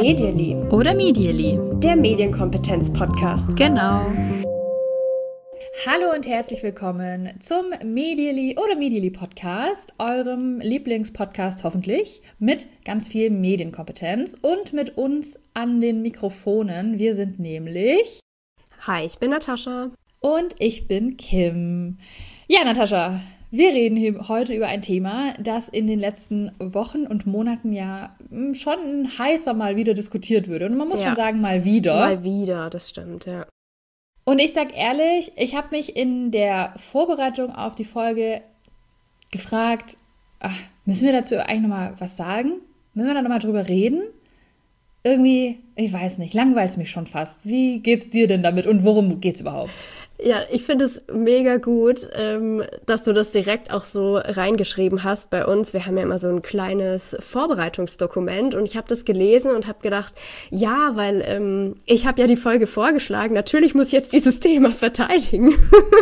Medially oder Medially, der Medienkompetenz-Podcast. Genau. Hallo und herzlich willkommen zum Medially oder Medially Podcast, eurem Lieblingspodcast hoffentlich, mit ganz viel Medienkompetenz und mit uns an den Mikrofonen. Wir sind nämlich... Hi, ich bin Natascha. Und ich bin Kim. Ja, Natascha, wir reden hier heute über ein Thema, das in den letzten Wochen und Monaten ja schon heißer mal wieder diskutiert würde. Und man muss schon sagen, mal wieder. Mal wieder, das stimmt, ja. Und ich sag ehrlich, ich habe mich in der Vorbereitung auf die Folge gefragt, müssen wir dazu eigentlich nochmal was sagen? Müssen wir da nochmal drüber reden? Irgendwie, ich weiß nicht, langweilt es mich schon fast. Wie geht's dir denn damit und worum geht's überhaupt? Ja, ich finde es mega gut, dass du das direkt auch so reingeschrieben hast bei uns. Wir haben ja immer so ein kleines Vorbereitungsdokument und ich habe das gelesen und habe gedacht, ja, weil ich habe ja die Folge vorgeschlagen, natürlich muss ich jetzt dieses Thema verteidigen.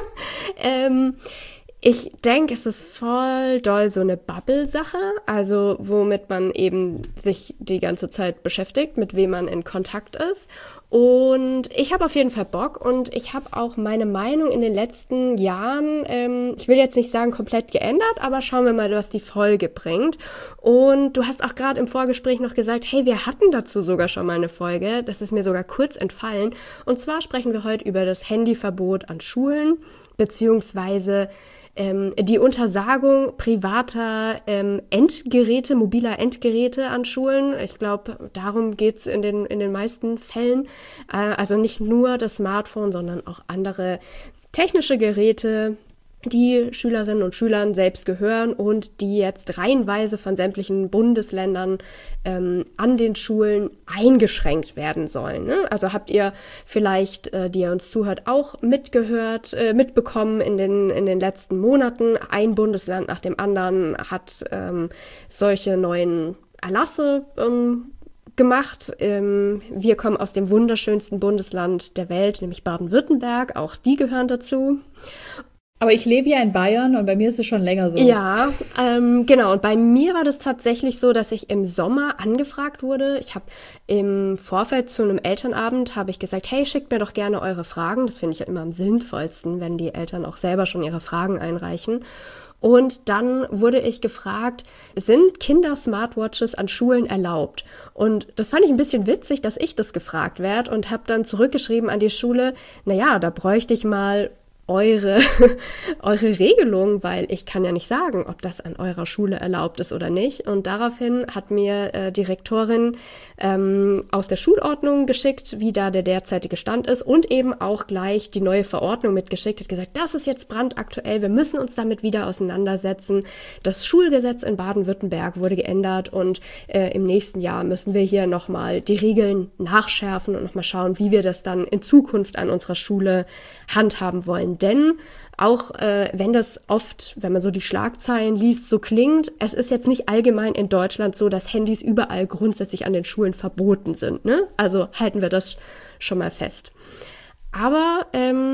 Ich denke, es ist voll doll so eine Bubble-Sache, also womit man eben sich die ganze Zeit beschäftigt, mit wem man in Kontakt ist. Und ich habe auf jeden Fall Bock und ich habe auch meine Meinung in den letzten Jahren, ich will jetzt nicht sagen komplett geändert, aber schauen wir mal, was die Folge bringt. Und du hast auch gerade im Vorgespräch noch gesagt, hey, wir hatten dazu sogar schon mal eine Folge, das ist mir sogar kurz entfallen. Und zwar sprechen wir heute über das Handyverbot an Schulen, beziehungsweise die Untersagung privater Endgeräte, mobiler Endgeräte an Schulen. Ich glaube, darum geht's in den meisten Fällen. Also nicht nur das Smartphone, sondern auch andere technische Geräte, die Schülerinnen und Schülern selbst gehören und die jetzt reihenweise von sämtlichen Bundesländern an den Schulen eingeschränkt werden sollen. Ne? Also habt ihr vielleicht, die ihr uns zuhört, auch mitbekommen in den letzten Monaten. Ein Bundesland nach dem anderen hat solche neuen Erlasse gemacht. Wir kommen aus dem wunderschönsten Bundesland der Welt, nämlich Baden-Württemberg. Auch die gehören dazu. Aber ich lebe ja in Bayern und bei mir ist es schon länger so. Ja, genau. Und bei mir war das tatsächlich so, dass ich im Sommer angefragt wurde. Ich habe im Vorfeld zu einem Elternabend gesagt, hey, schickt mir doch gerne eure Fragen. Das finde ich ja immer am sinnvollsten, wenn die Eltern auch selber schon ihre Fragen einreichen. Und dann wurde ich gefragt, sind Kinder-Smartwatches an Schulen erlaubt? Und das fand ich ein bisschen witzig, dass ich das gefragt werde und habe dann zurückgeschrieben an die Schule, naja, da bräuchte ich mal eure Regelung, weil ich kann ja nicht sagen, ob das an eurer Schule erlaubt ist oder nicht. Und daraufhin hat mir die Rektorin aus der Schulordnung geschickt, wie da der derzeitige Stand ist und eben auch gleich die neue Verordnung mitgeschickt, hat gesagt, das ist jetzt brandaktuell, wir müssen uns damit wieder auseinandersetzen. Das Schulgesetz in Baden-Württemberg wurde geändert und im nächsten Jahr müssen wir hier nochmal die Regeln nachschärfen und nochmal schauen, wie wir das dann in Zukunft an unserer Schule handhaben wollen. Denn auch wenn das oft, wenn man so die Schlagzeilen liest, so klingt, es ist jetzt nicht allgemein in Deutschland so, dass Handys überall grundsätzlich an den Schulen verboten sind. Ne? Also halten wir das schon mal fest. Aber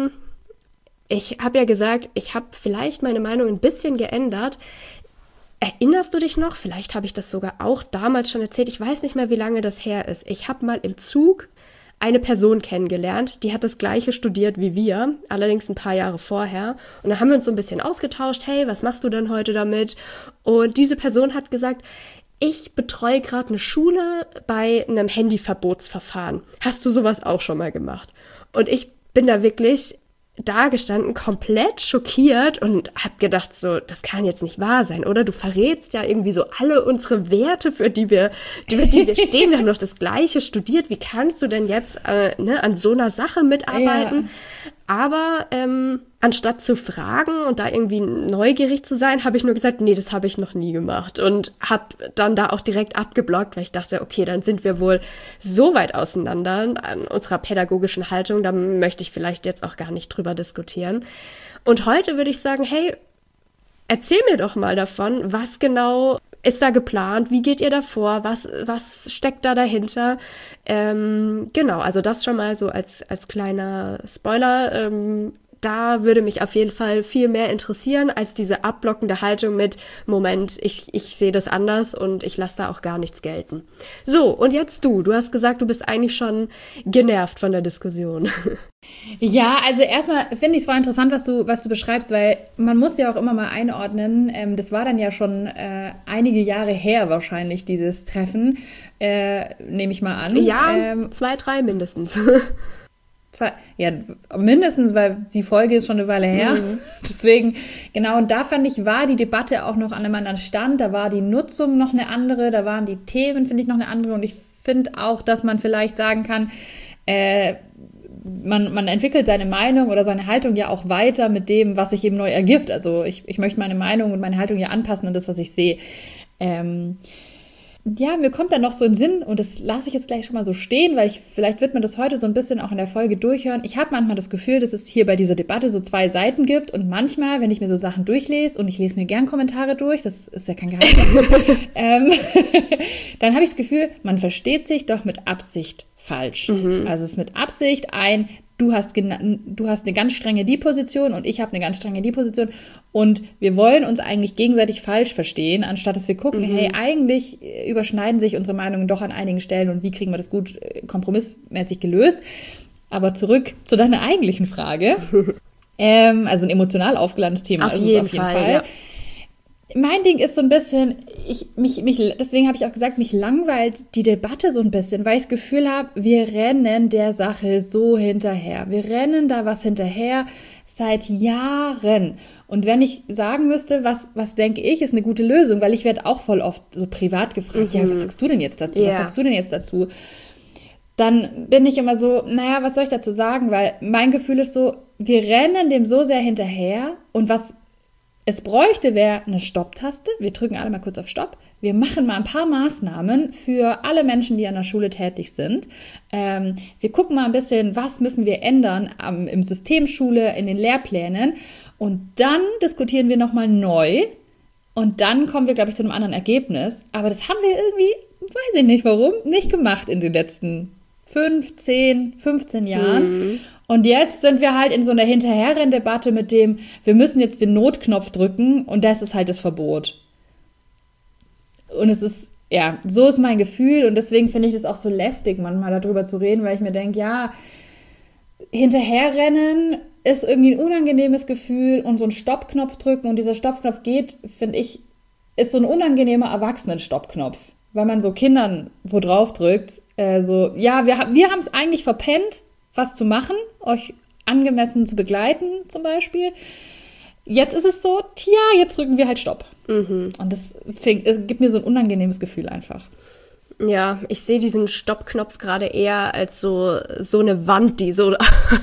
ich habe ja gesagt, ich habe vielleicht meine Meinung ein bisschen geändert. Erinnerst du dich noch? Vielleicht habe ich das sogar auch damals schon erzählt. Ich weiß nicht mehr, wie lange das her ist. Ich habe mal im Zug eine Person kennengelernt, die hat das Gleiche studiert wie wir, allerdings ein paar Jahre vorher. Und dann haben wir uns so ein bisschen ausgetauscht, hey, was machst du denn heute damit? Und diese Person hat gesagt, ich betreue gerade eine Schule bei einem Handyverbotsverfahren. Hast du sowas auch schon mal gemacht? Und ich bin da wirklich dagestanden, komplett schockiert und hab gedacht so, das kann jetzt nicht wahr sein, oder? Du verrätst ja irgendwie so alle unsere Werte, für die wir stehen. Wir haben doch das Gleiche studiert. Wie kannst du denn jetzt an so einer Sache mitarbeiten? Ja. Aber anstatt zu fragen und da irgendwie neugierig zu sein, habe ich nur gesagt, nee, das habe ich noch nie gemacht. Und habe dann da auch direkt abgeblockt, weil ich dachte, okay, dann sind wir wohl so weit auseinander an unserer pädagogischen Haltung, da möchte ich vielleicht jetzt auch gar nicht drüber diskutieren. Und heute würde ich sagen, hey, erzähl mir doch mal davon, was genau ist da geplant, wie geht ihr da vor, was steckt da dahinter? Genau, also das schon mal so als kleiner Spoiler. da würde mich auf jeden Fall viel mehr interessieren als diese abblockende Haltung mit, Moment, ich sehe das anders und ich lasse da auch gar nichts gelten. So, und jetzt du. Du hast gesagt, du bist eigentlich schon genervt von der Diskussion. Ja, also erstmal finde ich es voll interessant, was du beschreibst, weil man muss ja auch immer mal einordnen, das war dann ja schon einige Jahre her wahrscheinlich, dieses Treffen, nehme ich mal an. Ja, 2, 3 mindestens. Ja, mindestens, weil die Folge ist schon eine Weile her. Deswegen, genau, und da fand ich, war die Debatte auch noch an einem anderen Stand, da war die Nutzung noch eine andere, da waren die Themen, finde ich, noch eine andere und ich finde auch, dass man vielleicht sagen kann, man entwickelt seine Meinung oder seine Haltung ja auch weiter mit dem, was sich eben neu ergibt. Also ich möchte meine Meinung und meine Haltung ja anpassen an das, was ich sehe. Ja, mir kommt dann noch so ein Sinn, und das lasse ich jetzt gleich schon mal so stehen, weil vielleicht wird man das heute so ein bisschen auch in der Folge durchhören. Ich habe manchmal das Gefühl, dass es hier bei dieser Debatte so 2 Seiten gibt und manchmal, wenn ich mir so Sachen durchlese, und ich lese mir gern Kommentare durch, das ist ja kein Geheimnis, dann habe ich das Gefühl, man versteht sich doch mit Absicht falsch. Also es ist mit Absicht du hast eine ganz strenge die Position und ich habe eine ganz strenge die Position und wir wollen uns eigentlich gegenseitig falsch verstehen, anstatt dass wir gucken, hey, eigentlich überschneiden sich unsere Meinungen doch an einigen Stellen und wie kriegen wir das gut kompromissmäßig gelöst. Aber zurück zu deiner eigentlichen Frage. Also ein emotional aufgeladenes Thema auf jeden Fall. Ja. Mein Ding ist so ein bisschen, deswegen habe ich auch gesagt, mich langweilt die Debatte so ein bisschen, weil ich das Gefühl habe, wir rennen der Sache so hinterher. Wir rennen da was hinterher seit Jahren. Und wenn ich sagen müsste, was denke ich, ist eine gute Lösung, weil ich werde auch voll oft so privat gefragt, ja, was sagst du denn jetzt dazu? Ja. Was sagst du denn jetzt dazu? Dann bin ich immer so, naja, was soll ich dazu sagen? Weil mein Gefühl ist so, wir rennen dem so sehr hinterher und was es bräuchte, wäre eine Stopptaste. Wir drücken alle mal kurz auf Stopp. Wir machen mal ein paar Maßnahmen für alle Menschen, die an der Schule tätig sind. Wir gucken mal ein bisschen, was müssen wir ändern im System Schule, in den Lehrplänen. Und dann diskutieren wir nochmal neu. Und dann kommen wir, glaube ich, zu einem anderen Ergebnis. Aber das haben wir irgendwie, weiß ich nicht warum, nicht gemacht in den letzten 15 Jahren. Und jetzt sind wir halt in so einer Hinterherrenndebatte mit dem, wir müssen jetzt den Notknopf drücken und das ist halt das Verbot. Und es ist, ja, so ist mein Gefühl und deswegen finde ich das auch so lästig, manchmal darüber zu reden, weil ich mir denke, ja, hinterherrennen ist irgendwie ein unangenehmes Gefühl und so einen Stoppknopf drücken und dieser Stoppknopf geht, finde ich, ist so ein unangenehmer Erwachsenen-Stoppknopf, weil man so Kindern wo drauf drückt, ja, wir haben es eigentlich verpennt, was zu machen, euch angemessen zu begleiten zum Beispiel. Jetzt ist es so, jetzt drücken wir halt Stopp. Und das gibt mir so ein unangenehmes Gefühl einfach. Ja, ich sehe diesen Stoppknopf gerade eher als so eine Wand, die so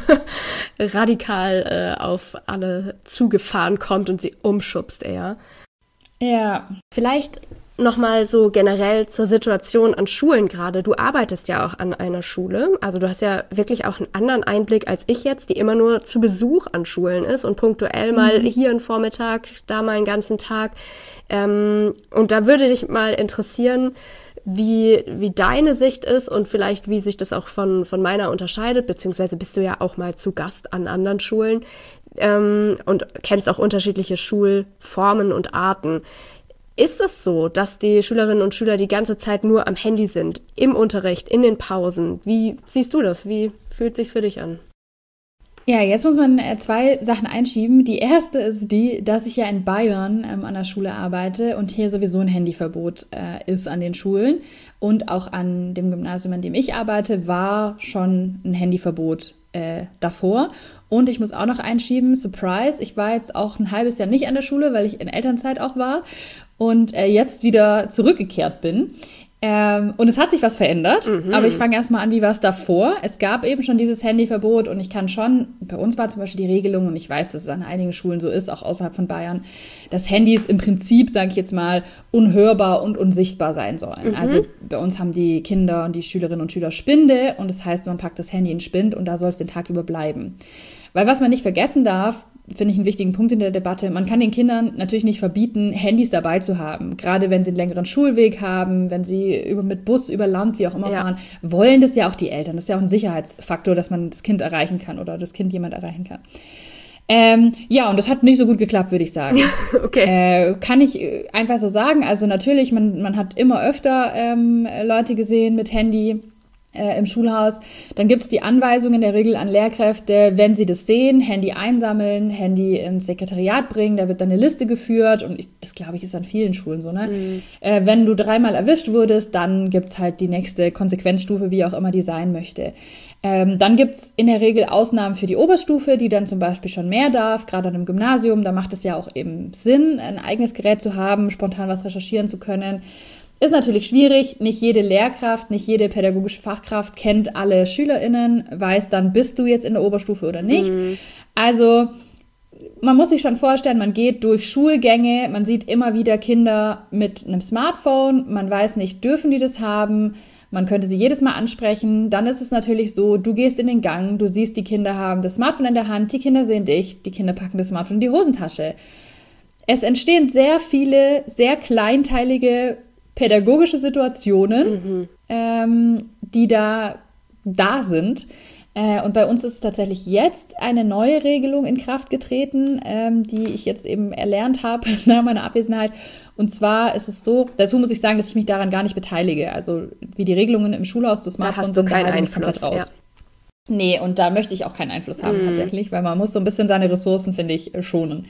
radikal auf alle zugefahren kommt und sie umschubst eher. Ja. Vielleicht nochmal so generell zur Situation an Schulen gerade. Du arbeitest ja auch an einer Schule, also du hast ja wirklich auch einen anderen Einblick als ich jetzt, die immer nur zu Besuch an Schulen ist und punktuell mal hier einen Vormittag, da mal einen ganzen Tag. Und da würde dich mal interessieren, wie deine Sicht ist und vielleicht wie sich das auch von meiner unterscheidet, beziehungsweise bist du ja auch mal zu Gast an anderen Schulen und kennst auch unterschiedliche Schulformen und Arten. Ist es so, dass die Schülerinnen und Schüler die ganze Zeit nur am Handy sind, im Unterricht, in den Pausen? Wie siehst du das? Wie fühlt es sich für dich an? Ja, jetzt muss man 2 Sachen einschieben. Die erste ist die, dass ich ja in Bayern an der Schule arbeite und hier sowieso ein Handyverbot ist an den Schulen. Und auch an dem Gymnasium, an dem ich arbeite, war schon ein Handyverbot davor. Und ich muss auch noch einschieben, Surprise, ich war jetzt auch ein halbes Jahr nicht an der Schule, weil ich in Elternzeit auch war und jetzt wieder zurückgekehrt bin. Und es hat sich was verändert, aber ich fange erstmal an, wie war es davor? Es gab eben schon dieses Handyverbot und ich kann schon, bei uns war zum Beispiel die Regelung und ich weiß, dass es an einigen Schulen so ist, auch außerhalb von Bayern, dass Handys im Prinzip, sage ich jetzt mal, unhörbar und unsichtbar sein sollen. Also bei uns haben die Kinder und die Schülerinnen und Schüler Spinde und das heißt, man packt das Handy in Spind und da soll es den Tag über bleiben. Weil was man nicht vergessen darf, finde ich einen wichtigen Punkt in der Debatte, man kann den Kindern natürlich nicht verbieten, Handys dabei zu haben. Gerade wenn sie einen längeren Schulweg haben, wenn sie mit Bus über Land, wie auch immer fahren, wollen das ja auch die Eltern. Das ist ja auch ein Sicherheitsfaktor, dass man das Kind erreichen kann oder das Kind jemand erreichen kann. Ja, und das hat nicht so gut geklappt, würde ich sagen. Okay. Kann ich einfach so sagen. Also natürlich, man hat immer öfter Leute gesehen mit Handy im Schulhaus. Dann gibt es die Anweisungen in der Regel an Lehrkräfte, wenn sie das sehen, Handy einsammeln, Handy ins Sekretariat bringen, da wird dann eine Liste geführt und das, glaube ich, ist an vielen Schulen so, ne? Wenn du 3-mal erwischt wurdest, dann gibt es halt die nächste Konsequenzstufe, wie auch immer die sein möchte. Dann gibt es in der Regel Ausnahmen für die Oberstufe, die dann zum Beispiel schon mehr darf, gerade an einem Gymnasium, da macht es ja auch eben Sinn, ein eigenes Gerät zu haben, spontan was recherchieren zu können. Ist natürlich schwierig, nicht jede Lehrkraft, nicht jede pädagogische Fachkraft kennt alle SchülerInnen, weiß dann, bist du jetzt in der Oberstufe oder nicht. Also man muss sich schon vorstellen, man geht durch Schulgänge, man sieht immer wieder Kinder mit einem Smartphone, man weiß nicht, dürfen die das haben, man könnte sie jedes Mal ansprechen. Dann ist es natürlich so, du gehst in den Gang, du siehst, die Kinder haben das Smartphone in der Hand, die Kinder sehen dich, die Kinder packen das Smartphone in die Hosentasche. Es entstehen sehr viele, sehr kleinteilige pädagogische Situationen, die da sind. Und bei uns ist tatsächlich jetzt eine neue Regelung in Kraft getreten, die ich jetzt eben erlernt habe nach meiner Abwesenheit. Und zwar ist es so, dazu muss ich sagen, dass ich mich daran gar nicht beteilige. Also wie die Regelungen im Schulhaus zu Smartphone sind, da halte ich Einfluss komplett raus. Ja. Nee, und da möchte ich auch keinen Einfluss haben tatsächlich, weil man muss so ein bisschen seine Ressourcen, finde ich, schonen.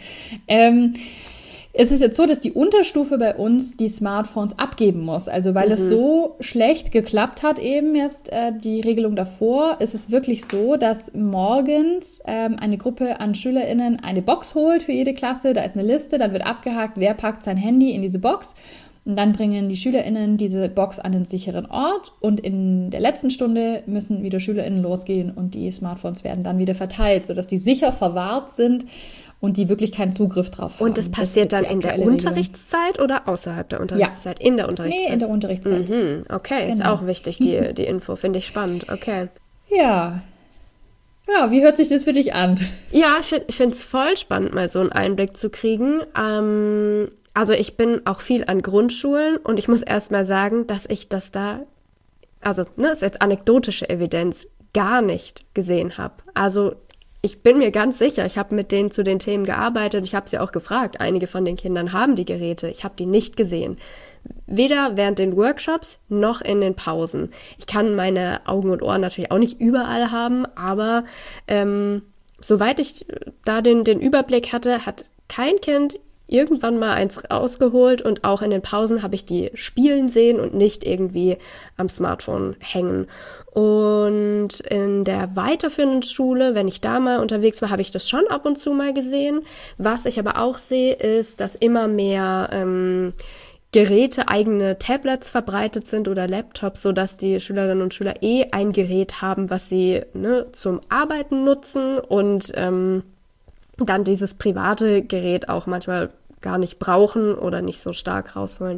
Es ist jetzt so, dass die Unterstufe bei uns die Smartphones abgeben muss. Also weil es so schlecht geklappt hat eben jetzt die Regelung davor, ist es wirklich so, dass morgens eine Gruppe an SchülerInnen eine Box holt für jede Klasse. Da ist eine Liste, dann wird abgehakt, wer packt sein Handy in diese Box. Und dann bringen die SchülerInnen diese Box an den sicheren Ort. Und in der letzten Stunde müssen wieder SchülerInnen losgehen und die Smartphones werden dann wieder verteilt, sodass die sicher verwahrt sind und die wirklich keinen Zugriff drauf haben. Und das passiert dann in der Unterrichtszeit oder außerhalb der Unterrichtszeit? Ja. In der Unterrichtszeit? Nee, in der Unterrichtszeit. Okay, genau. Ist auch wichtig, die Info. Finde ich spannend. Okay. Ja. Ja, wie hört sich das für dich an? Ja, ich finde es voll spannend, mal so einen Einblick zu kriegen. Also ich bin auch viel an Grundschulen und ich muss erst mal sagen, dass ich das da, also ist jetzt anekdotische Evidenz, gar nicht gesehen habe. Also ich bin mir ganz sicher, ich habe mit denen zu den Themen gearbeitet, ich habe sie auch gefragt. Einige von den Kindern haben die Geräte, ich habe die nicht gesehen. Weder während den Workshops noch in den Pausen. Ich kann meine Augen und Ohren natürlich auch nicht überall haben, aber soweit ich da den Überblick hatte, hat kein Kind irgendwann mal eins rausgeholt und auch in den Pausen habe ich die spielen sehen und nicht irgendwie am Smartphone hängen. Und in der weiterführenden Schule, wenn ich da mal unterwegs war, habe ich das schon ab und zu mal gesehen. Was ich aber auch sehe, ist, dass immer mehr Geräte, eigene Tablets verbreitet sind oder Laptops, sodass die Schülerinnen und Schüler ein Gerät haben, was sie zum Arbeiten nutzen und dann dieses private Gerät auch manchmal gar nicht brauchen oder nicht so stark rausholen.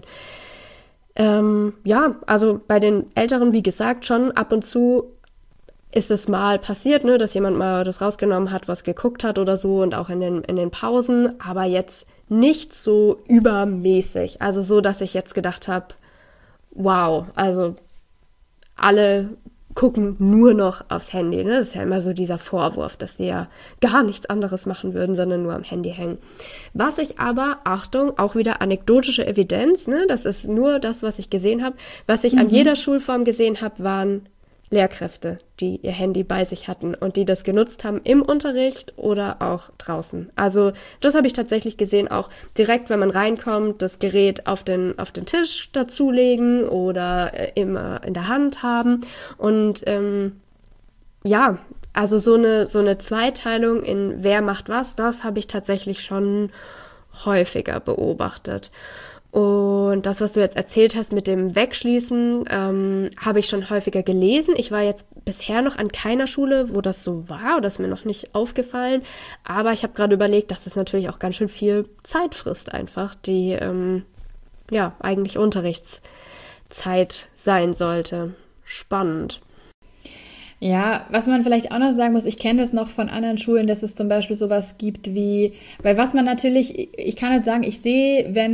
Ja, also bei den Älteren, wie gesagt, schon ab und zu ist es mal passiert, dass jemand mal das rausgenommen hat, was geguckt hat oder so und auch in den Pausen, aber jetzt nicht so übermäßig. Also so, dass ich jetzt gedacht habe, wow, also alle gucken nur noch aufs Handy. Das ist ja immer so dieser Vorwurf, dass sie ja gar nichts anderes machen würden, sondern nur am Handy hängen. Was ich aber, Achtung, auch wieder anekdotische Evidenz, das ist nur das, was ich gesehen habe. Was ich an jeder Schulform gesehen habe, waren Lehrkräfte, die ihr Handy bei sich hatten und die das genutzt haben im Unterricht oder auch draußen. Also das habe ich tatsächlich gesehen, auch direkt, wenn man reinkommt, das Gerät auf den Tisch dazulegen oder immer in der Hand haben. Und ja, also so eine Zweiteilung in wer macht was, das habe ich tatsächlich schon häufiger beobachtet. Und das, was du jetzt erzählt hast mit dem Wegschließen, habe ich schon häufiger gelesen. Ich war jetzt bisher noch an keiner Schule, wo das so war, oder ist mir noch nicht aufgefallen. Aber ich habe gerade überlegt, dass das natürlich auch ganz schön viel Zeit frisst einfach, die ja eigentlich Unterrichtszeit sein sollte. Spannend. Ja, was man vielleicht auch noch sagen muss, ich kenne das noch von anderen Schulen, dass es zum Beispiel sowas gibt wie, weil was man natürlich, ich kann jetzt sagen, ich sehe, wenn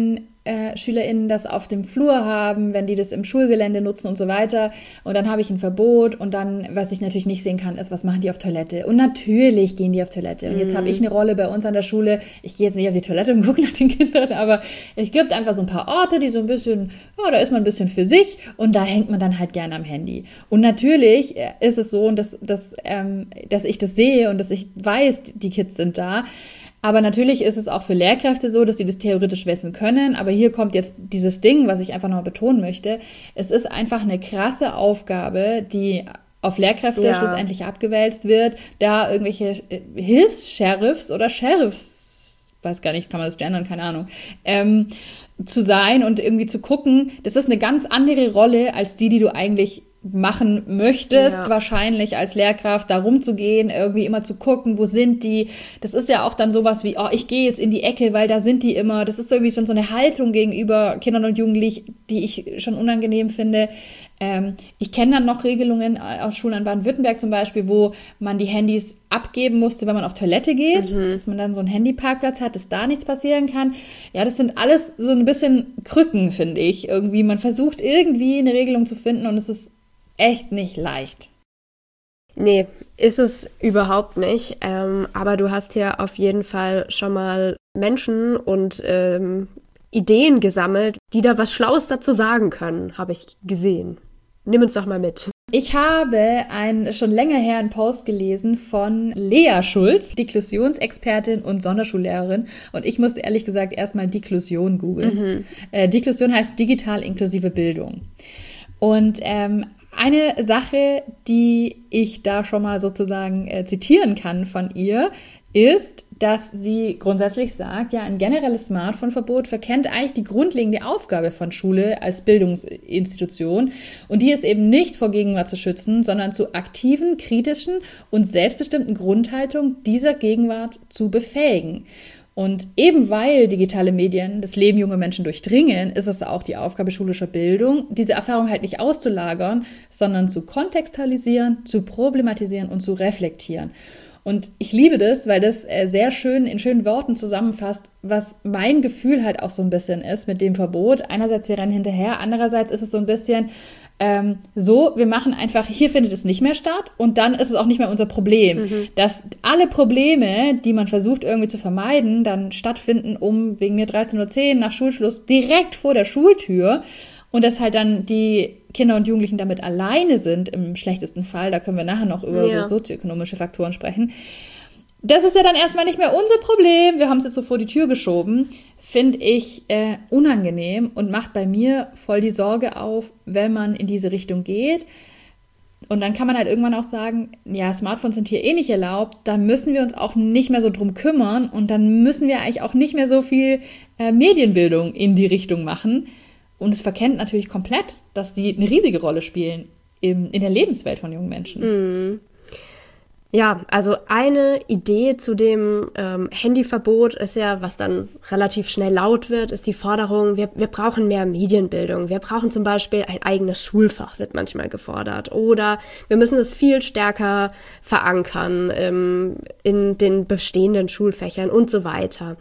SchülerInnen das auf dem Flur haben, wenn die das im Schulgelände nutzen und so weiter. Und dann habe ich ein Verbot und dann, was ich natürlich nicht sehen kann, ist, was machen die auf Toilette? Und natürlich gehen die auf Toilette. Und jetzt habe ich eine Rolle bei uns an der Schule. Ich gehe jetzt nicht auf die Toilette und gucke nach den Kindern, aber es gibt einfach so ein paar Orte, die so ein bisschen, ja, da ist man ein bisschen für sich und da hängt man dann halt gerne am Handy. Und natürlich ist es so, dass ich das sehe und dass ich weiß, die Kids sind da. Aber natürlich ist es auch für Lehrkräfte so, dass sie das theoretisch wissen können. Aber hier kommt jetzt dieses Ding, was ich einfach noch betonen möchte. Es ist einfach eine krasse Aufgabe, die auf Lehrkräfte schlussendlich abgewälzt wird, da irgendwelche Hilfs-Sheriffs oder Sheriffs, weiß gar nicht, kann man das gendern, keine Ahnung, zu sein und irgendwie zu gucken. Das ist eine ganz andere Rolle als die du eigentlich machen möchtest, wahrscheinlich als Lehrkraft, da rumzugehen, irgendwie immer zu gucken, wo sind die. Das ist ja auch dann sowas wie, oh, ich gehe jetzt in die Ecke, weil da sind die immer. Das ist irgendwie schon so eine Haltung gegenüber Kindern und Jugendlichen, die ich schon unangenehm finde. Ich kenne dann noch Regelungen aus Schulen in Baden-Württemberg zum Beispiel, wo man die Handys abgeben musste, wenn man auf Toilette geht, dass man dann so einen Handyparkplatz hat, dass da nichts passieren kann. Ja, das sind alles so ein bisschen Krücken, finde ich. Irgendwie, man versucht irgendwie eine Regelung zu finden und es ist echt nicht leicht. Nee, ist es überhaupt nicht. Aber du hast ja auf jeden Fall schon mal Menschen und Ideen gesammelt, die da was Schlaues dazu sagen können, habe ich gesehen. Nimm uns doch mal mit. Ich habe schon länger her einen Post gelesen von Lea Schulz, Deklusionsexpertin und Sonderschullehrerin. Und ich musste ehrlich gesagt erstmal Deklusion googeln. Deklusion heißt digital inklusive Bildung. Und eine Sache, die ich da schon mal sozusagen zitieren kann von ihr, ist, dass sie grundsätzlich sagt, ja, ein generelles Smartphone-Verbot verkennt eigentlich die grundlegende Aufgabe von Schule als Bildungsinstitution. Und die ist eben nicht vor Gegenwart zu schützen, sondern zu aktiven, kritischen und selbstbestimmten Grundhaltung dieser Gegenwart zu befähigen. Und eben weil digitale Medien das Leben junger Menschen durchdringen, ist es auch die Aufgabe schulischer Bildung, diese Erfahrung halt nicht auszulagern, sondern zu kontextualisieren, zu problematisieren und zu reflektieren. Und ich liebe das, weil das sehr schön in schönen Worten zusammenfasst, was mein Gefühl halt auch so ein bisschen ist mit dem Verbot. Einerseits, wir rennen hinterher, andererseits ist es so ein bisschen wir machen einfach, hier findet es nicht mehr statt und dann ist es auch nicht mehr unser Problem. Dass alle Probleme, die man versucht irgendwie zu vermeiden, dann stattfinden wegen mir 13:10 Uhr nach Schulschluss direkt vor der Schultür und dass halt dann die Kinder und Jugendlichen damit alleine sind, im schlechtesten Fall, da können wir nachher noch über so sozioökonomische Faktoren sprechen. Das ist ja dann erstmal nicht mehr unser Problem, wir haben es jetzt so vor die Tür geschoben, finde ich unangenehm und macht bei mir voll die Sorge auf, wenn man in diese Richtung geht. Und dann kann man halt irgendwann auch sagen, ja, Smartphones sind hier eh nicht erlaubt, da müssen wir uns auch nicht mehr so drum kümmern und dann müssen wir eigentlich auch nicht mehr so viel Medienbildung in die Richtung machen. Und es verkennt natürlich komplett, dass sie eine riesige Rolle spielen in der Lebenswelt von jungen Menschen. Ja, also eine Idee zu dem Handyverbot ist ja, was dann relativ schnell laut wird, ist die Forderung, wir brauchen mehr Medienbildung. Wir brauchen zum Beispiel ein eigenes Schulfach, wird manchmal gefordert. Oder wir müssen es viel stärker verankern in den bestehenden Schulfächern und so weiter.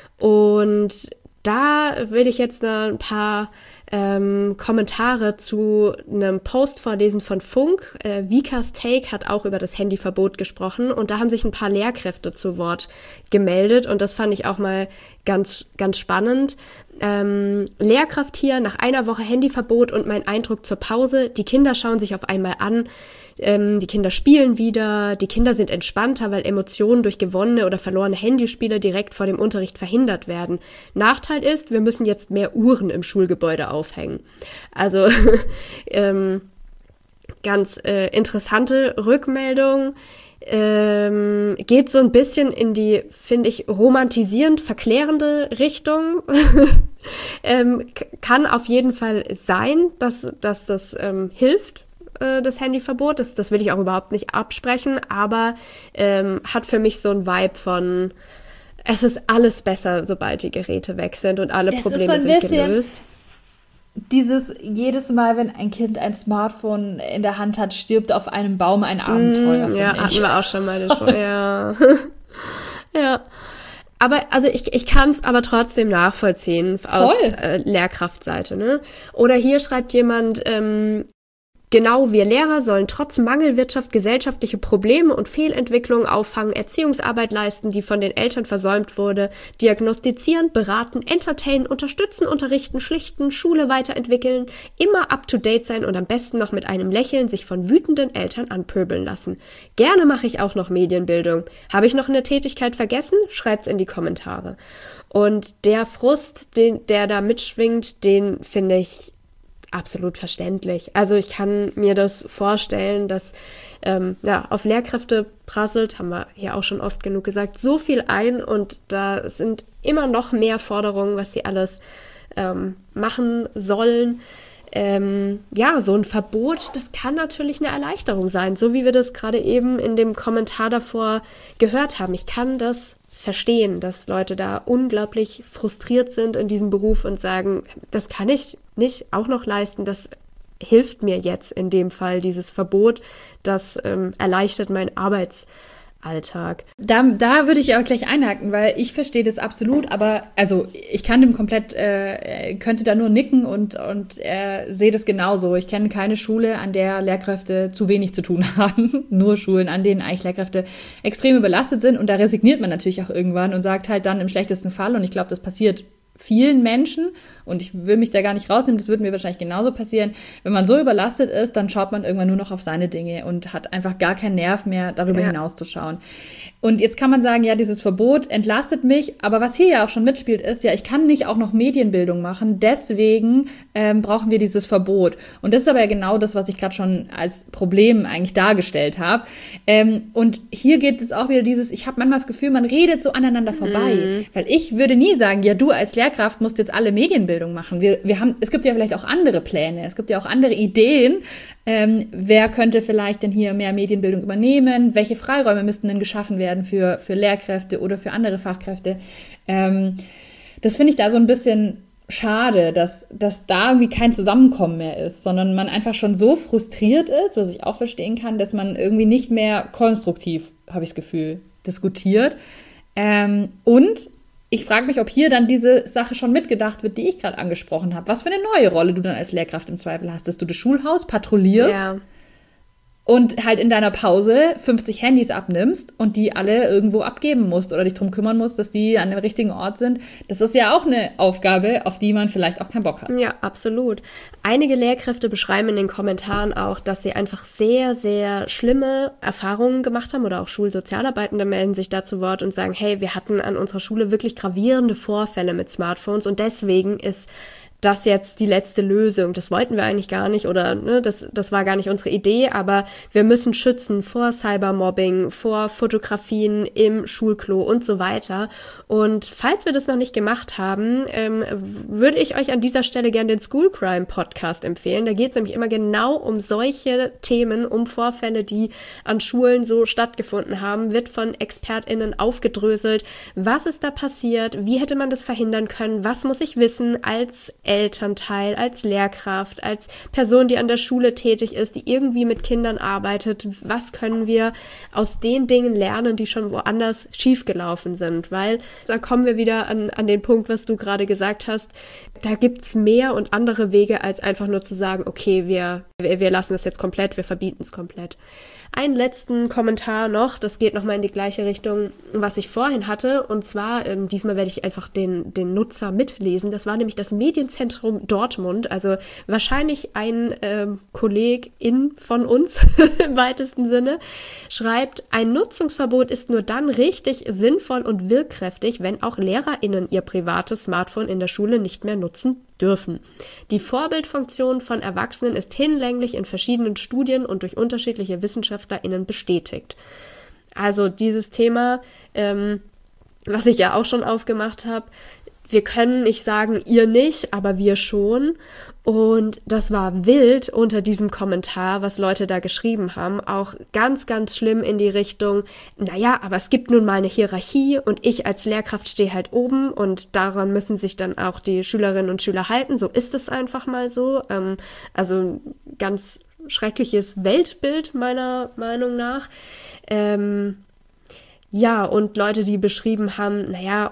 Und da will ich jetzt ein paar Kommentare zu einem Post vorlesen von Funk. Vikas Take hat auch über das Handyverbot gesprochen und da haben sich ein paar Lehrkräfte zu Wort gemeldet und das fand ich auch mal ganz, ganz spannend. Lehrkraft hier, nach einer Woche Handyverbot und mein Eindruck zur Pause, die Kinder schauen sich auf einmal an, die Kinder spielen wieder, die Kinder sind entspannter, weil Emotionen durch gewonnene oder verlorene Handyspiele direkt vor dem Unterricht verhindert werden. Nachteil ist, wir müssen jetzt mehr Uhren im Schulgebäude aufhängen. Also ganz interessante Rückmeldung. Geht so ein bisschen in die, finde ich, romantisierend verklärende Richtung. Kann auf jeden Fall sein, dass das hilft, das Handyverbot. Das will ich auch überhaupt nicht absprechen, aber hat für mich so ein Vibe von, es ist alles besser, sobald die Geräte weg sind und alle Probleme sind gelöst. Dieses jedes Mal, wenn ein Kind ein Smartphone in der Hand hat, stirbt auf einem Baum ein Abenteuer. Ja, hatten wir auch schon mal. Ja. Aber also ich kann es aber trotzdem nachvollziehen aus Lehrkraftseite. Ne? Oder hier schreibt jemand, genau, wir Lehrer sollen trotz Mangelwirtschaft gesellschaftliche Probleme und Fehlentwicklungen auffangen, Erziehungsarbeit leisten, die von den Eltern versäumt wurde, diagnostizieren, beraten, entertainen, unterstützen, unterrichten, schlichten, Schule weiterentwickeln, immer up-to-date sein und am besten noch mit einem Lächeln sich von wütenden Eltern anpöbeln lassen. Gerne mache ich auch noch Medienbildung. Habe ich noch eine Tätigkeit vergessen? Schreibt's in die Kommentare. Und der Frust, der da mitschwingt, den finde ich absolut verständlich. Also ich kann mir das vorstellen, dass auf Lehrkräfte prasselt, haben wir hier auch schon oft genug gesagt, so viel ein und da sind immer noch mehr Forderungen, was sie alles machen sollen. So ein Verbot, das kann natürlich eine Erleichterung sein, so wie wir das gerade eben in dem Kommentar davor gehört haben. Ich kann das verstehen, dass Leute da unglaublich frustriert sind in diesem Beruf und sagen, das kann ich nicht auch noch leisten, das hilft mir jetzt in dem Fall, dieses Verbot, das erleichtert meinen Arbeitsalltag. Da würde ich auch gleich einhaken, weil ich verstehe das absolut, aber also ich kann dem komplett, könnte da nur nicken und sehe das genauso. Ich kenne keine Schule, an der Lehrkräfte zu wenig zu tun haben. Nur Schulen, an denen eigentlich Lehrkräfte extrem überlastet sind und da resigniert man natürlich auch irgendwann und sagt halt dann im schlechtesten Fall, und ich glaube, das passiert vielen Menschen, und ich will mich da gar nicht rausnehmen, das würde mir wahrscheinlich genauso passieren, wenn man so überlastet ist, dann schaut man irgendwann nur noch auf seine Dinge und hat einfach gar keinen Nerv mehr, darüber hinauszuschauen. Und jetzt kann man sagen, ja, dieses Verbot entlastet mich, aber was hier ja auch schon mitspielt ist, ja, ich kann nicht auch noch Medienbildung machen, deswegen brauchen wir dieses Verbot. Und das ist aber ja genau das, was ich gerade schon als Problem eigentlich dargestellt habe. Und hier geht es auch wieder ich habe manchmal das Gefühl, man redet so aneinander vorbei, weil ich würde nie sagen, ja, du als Lehrkraft musst jetzt alle Medienbildung machen. Es gibt ja vielleicht auch andere Pläne, es gibt ja auch andere Ideen. Wer könnte vielleicht denn hier mehr Medienbildung übernehmen? Welche Freiräume müssten denn geschaffen werden für Lehrkräfte oder für andere Fachkräfte? Das finde ich da so ein bisschen schade, dass da irgendwie kein Zusammenkommen mehr ist, sondern man einfach schon so frustriert ist, was ich auch verstehen kann, dass man irgendwie nicht mehr konstruktiv, habe ich das Gefühl, diskutiert. Und ich frage mich, ob hier dann diese Sache schon mitgedacht wird, die ich gerade angesprochen habe. Was für eine neue Rolle du dann als Lehrkraft im Zweifel hast, dass du das Schulhaus patrouillierst und halt in deiner Pause 50 Handys abnimmst und die alle irgendwo abgeben musst oder dich drum kümmern musst, dass die an dem richtigen Ort sind. Das ist ja auch eine Aufgabe, auf die man vielleicht auch keinen Bock hat. Ja, absolut. Einige Lehrkräfte beschreiben in den Kommentaren auch, dass sie einfach sehr, sehr schlimme Erfahrungen gemacht haben oder auch Schulsozialarbeitende melden sich da zu Wort und sagen, hey, wir hatten an unserer Schule wirklich gravierende Vorfälle mit Smartphones und deswegen ist das jetzt die letzte Lösung. Das wollten wir eigentlich gar nicht oder das war gar nicht unsere Idee, aber wir müssen schützen vor Cybermobbing, vor Fotografien im Schulklo und so weiter. Und falls wir das noch nicht gemacht haben, würde ich euch an dieser Stelle gerne den School Crime Podcast empfehlen. Da geht es nämlich immer genau um solche Themen, um Vorfälle, die an Schulen so stattgefunden haben, wird von ExpertInnen aufgedröselt. Was ist da passiert? Wie hätte man das verhindern können? Was muss ich wissen als Elternteil, als Lehrkraft, als Person, die an der Schule tätig ist, die irgendwie mit Kindern arbeitet? Was können wir aus den Dingen lernen, die schon woanders schiefgelaufen sind? Weil da kommen wir wieder an den Punkt, was du gerade gesagt hast. Da gibt's mehr und andere Wege, als einfach nur zu sagen, okay, wir lassen das jetzt komplett, wir verbieten es komplett. Einen letzten Kommentar noch, das geht nochmal in die gleiche Richtung, was ich vorhin hatte, und zwar, diesmal werde ich einfach den Nutzer mitlesen, das war nämlich das Medienzentrum Dortmund, also wahrscheinlich ein Kollegin von uns im weitesten Sinne, schreibt, ein Nutzungsverbot ist nur dann richtig, sinnvoll und wirkkräftig, wenn auch LehrerInnen ihr privates Smartphone in der Schule nicht mehr nutzen dürfen. Die Vorbildfunktion von Erwachsenen ist hinlänglich in verschiedenen Studien und durch unterschiedliche WissenschaftlerInnen bestätigt. Also dieses Thema, was ich ja auch schon aufgemacht habe, wir können nicht sagen, ihr nicht, aber wir schon. Und das war wild unter diesem Kommentar, was Leute da geschrieben haben. Auch ganz, ganz schlimm in die Richtung, naja, aber es gibt nun mal eine Hierarchie und ich als Lehrkraft stehe halt oben und daran müssen sich dann auch die Schülerinnen und Schüler halten. So ist es einfach mal so. Also ganz schreckliches Weltbild meiner Meinung nach. Ja, und Leute, die beschrieben haben, naja,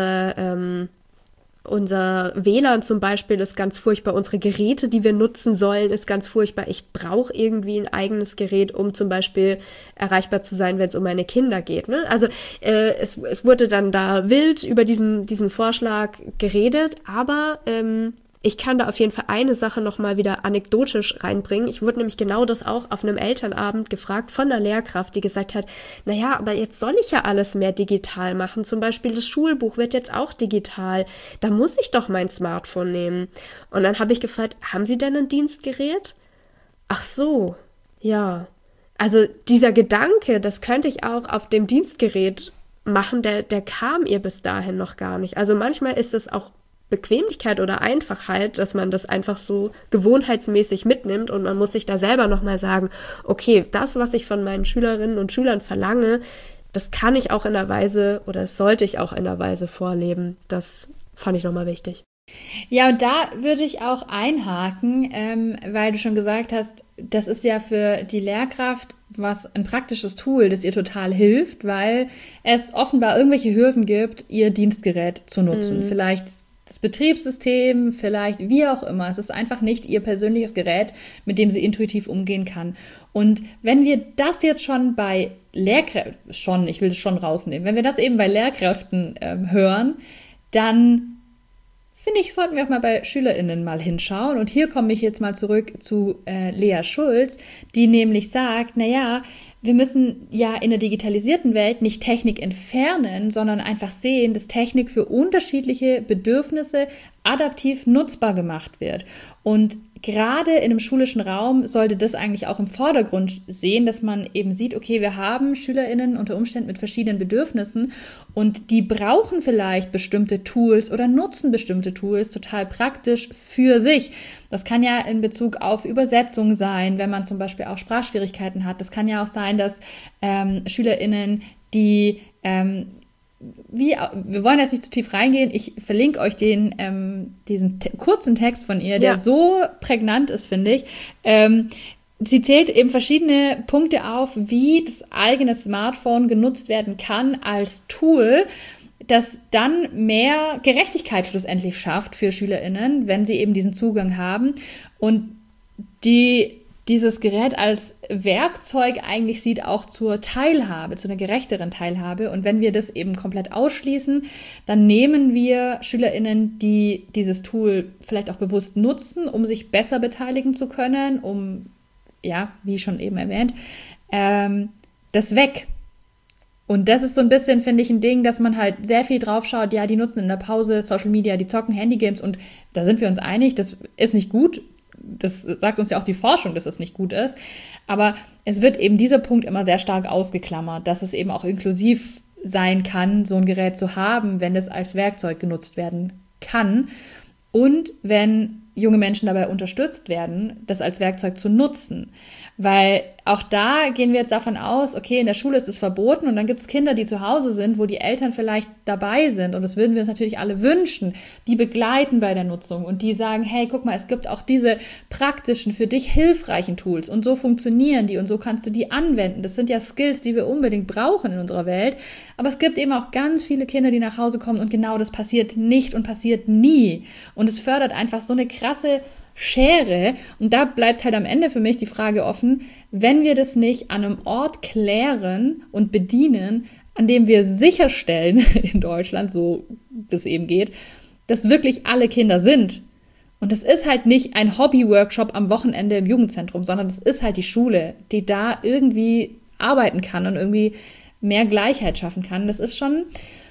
unser WLAN zum Beispiel ist ganz furchtbar, unsere Geräte, die wir nutzen sollen, ist ganz furchtbar. Ich brauche irgendwie ein eigenes Gerät, um zum Beispiel erreichbar zu sein, wenn es um meine Kinder geht. Ne? Also es wurde dann da wild über diesen Vorschlag geredet, aber ich kann da auf jeden Fall eine Sache nochmal wieder anekdotisch reinbringen. Ich wurde nämlich genau das auch auf einem Elternabend gefragt von einer Lehrkraft, die gesagt hat, naja, aber jetzt soll ich ja alles mehr digital machen. Zum Beispiel das Schulbuch wird jetzt auch digital. Da muss ich doch mein Smartphone nehmen. Und dann habe ich gefragt, haben Sie denn ein Dienstgerät? Ach so, ja. Also dieser Gedanke, das könnte ich auch auf dem Dienstgerät machen, der kam ihr bis dahin noch gar nicht. Also manchmal ist es auch Bequemlichkeit oder Einfachheit, dass man das einfach so gewohnheitsmäßig mitnimmt und man muss sich da selber nochmal sagen, okay, das, was ich von meinen Schülerinnen und Schülern verlange, das kann ich auch in einer Weise oder das sollte ich auch in einer Weise vorleben. Das fand ich nochmal wichtig. Ja, und da würde ich auch einhaken, weil du schon gesagt hast, das ist ja für die Lehrkraft ein praktisches Tool, das ihr total hilft, weil es offenbar irgendwelche Hürden gibt, ihr Dienstgerät zu nutzen. Vielleicht das Betriebssystem, vielleicht wie auch immer. Es ist einfach nicht ihr persönliches Gerät, mit dem sie intuitiv umgehen kann. Und wenn wir das jetzt schon bei Lehrkräften, ich will das schon rausnehmen, wenn wir das eben bei Lehrkräften hören, dann finde ich, sollten wir auch mal bei SchülerInnen mal hinschauen. Und hier komme ich jetzt mal zurück zu Lea Schulz, die nämlich sagt, naja, wir müssen ja in der digitalisierten Welt nicht Technik entfernen, sondern einfach sehen, dass Technik für unterschiedliche Bedürfnisse adaptiv nutzbar gemacht wird. Und gerade in einem schulischen Raum sollte das eigentlich auch im Vordergrund sehen, dass man eben sieht, okay, wir haben SchülerInnen unter Umständen mit verschiedenen Bedürfnissen und die brauchen vielleicht bestimmte Tools oder nutzen bestimmte Tools total praktisch für sich. Das kann ja in Bezug auf Übersetzung sein, wenn man zum Beispiel auch Sprachschwierigkeiten hat. Das kann ja auch sein, dass SchülerInnen, die wir wollen jetzt nicht zu tief reingehen, ich verlinke euch diesen kurzen Text von ihr, der so prägnant ist, finde ich. Sie zählt eben verschiedene Punkte auf, wie das eigene Smartphone genutzt werden kann als Tool, das dann mehr Gerechtigkeit schlussendlich schafft für SchülerInnen, wenn sie eben diesen Zugang haben und dieses Gerät als Werkzeug eigentlich sieht auch zur Teilhabe, zu einer gerechteren Teilhabe. Und wenn wir das eben komplett ausschließen, dann nehmen wir SchülerInnen, die dieses Tool vielleicht auch bewusst nutzen, um sich besser beteiligen zu können, um, ja, wie schon eben erwähnt, das weg. Und das ist so ein bisschen, finde ich, ein Ding, dass man halt sehr viel drauf schaut, ja, die nutzen in der Pause Social Media, die zocken Handygames und da sind wir uns einig, das ist nicht gut. Das sagt uns ja auch die Forschung, dass es nicht gut ist. Aber es wird eben dieser Punkt immer sehr stark ausgeklammert, dass es eben auch inklusiv sein kann, so ein Gerät zu haben, wenn es als Werkzeug genutzt werden kann. Und wenn junge Menschen dabei unterstützt werden, das als Werkzeug zu nutzen. Weil auch da gehen wir jetzt davon aus, okay, in der Schule ist es verboten und dann gibt es Kinder, die zu Hause sind, wo die Eltern vielleicht dabei sind und das würden wir uns natürlich alle wünschen, die begleiten bei der Nutzung und die sagen, hey, guck mal, es gibt auch diese praktischen, für dich hilfreichen Tools und so funktionieren die und so kannst du die anwenden. Das sind ja Skills, die wir unbedingt brauchen in unserer Welt, aber es gibt eben auch ganz viele Kinder, die nach Hause kommen und genau das passiert nicht und passiert nie und es fördert einfach so eine krasse Schere. Und da bleibt halt am Ende für mich die Frage offen, wenn wir das nicht an einem Ort klären und bedienen, an dem wir sicherstellen in Deutschland, so das eben geht, dass wirklich alle Kinder sind. Und das ist halt nicht ein Hobby-Workshop am Wochenende im Jugendzentrum, sondern das ist halt die Schule, die da irgendwie arbeiten kann und irgendwie mehr Gleichheit schaffen kann. Das ist schon...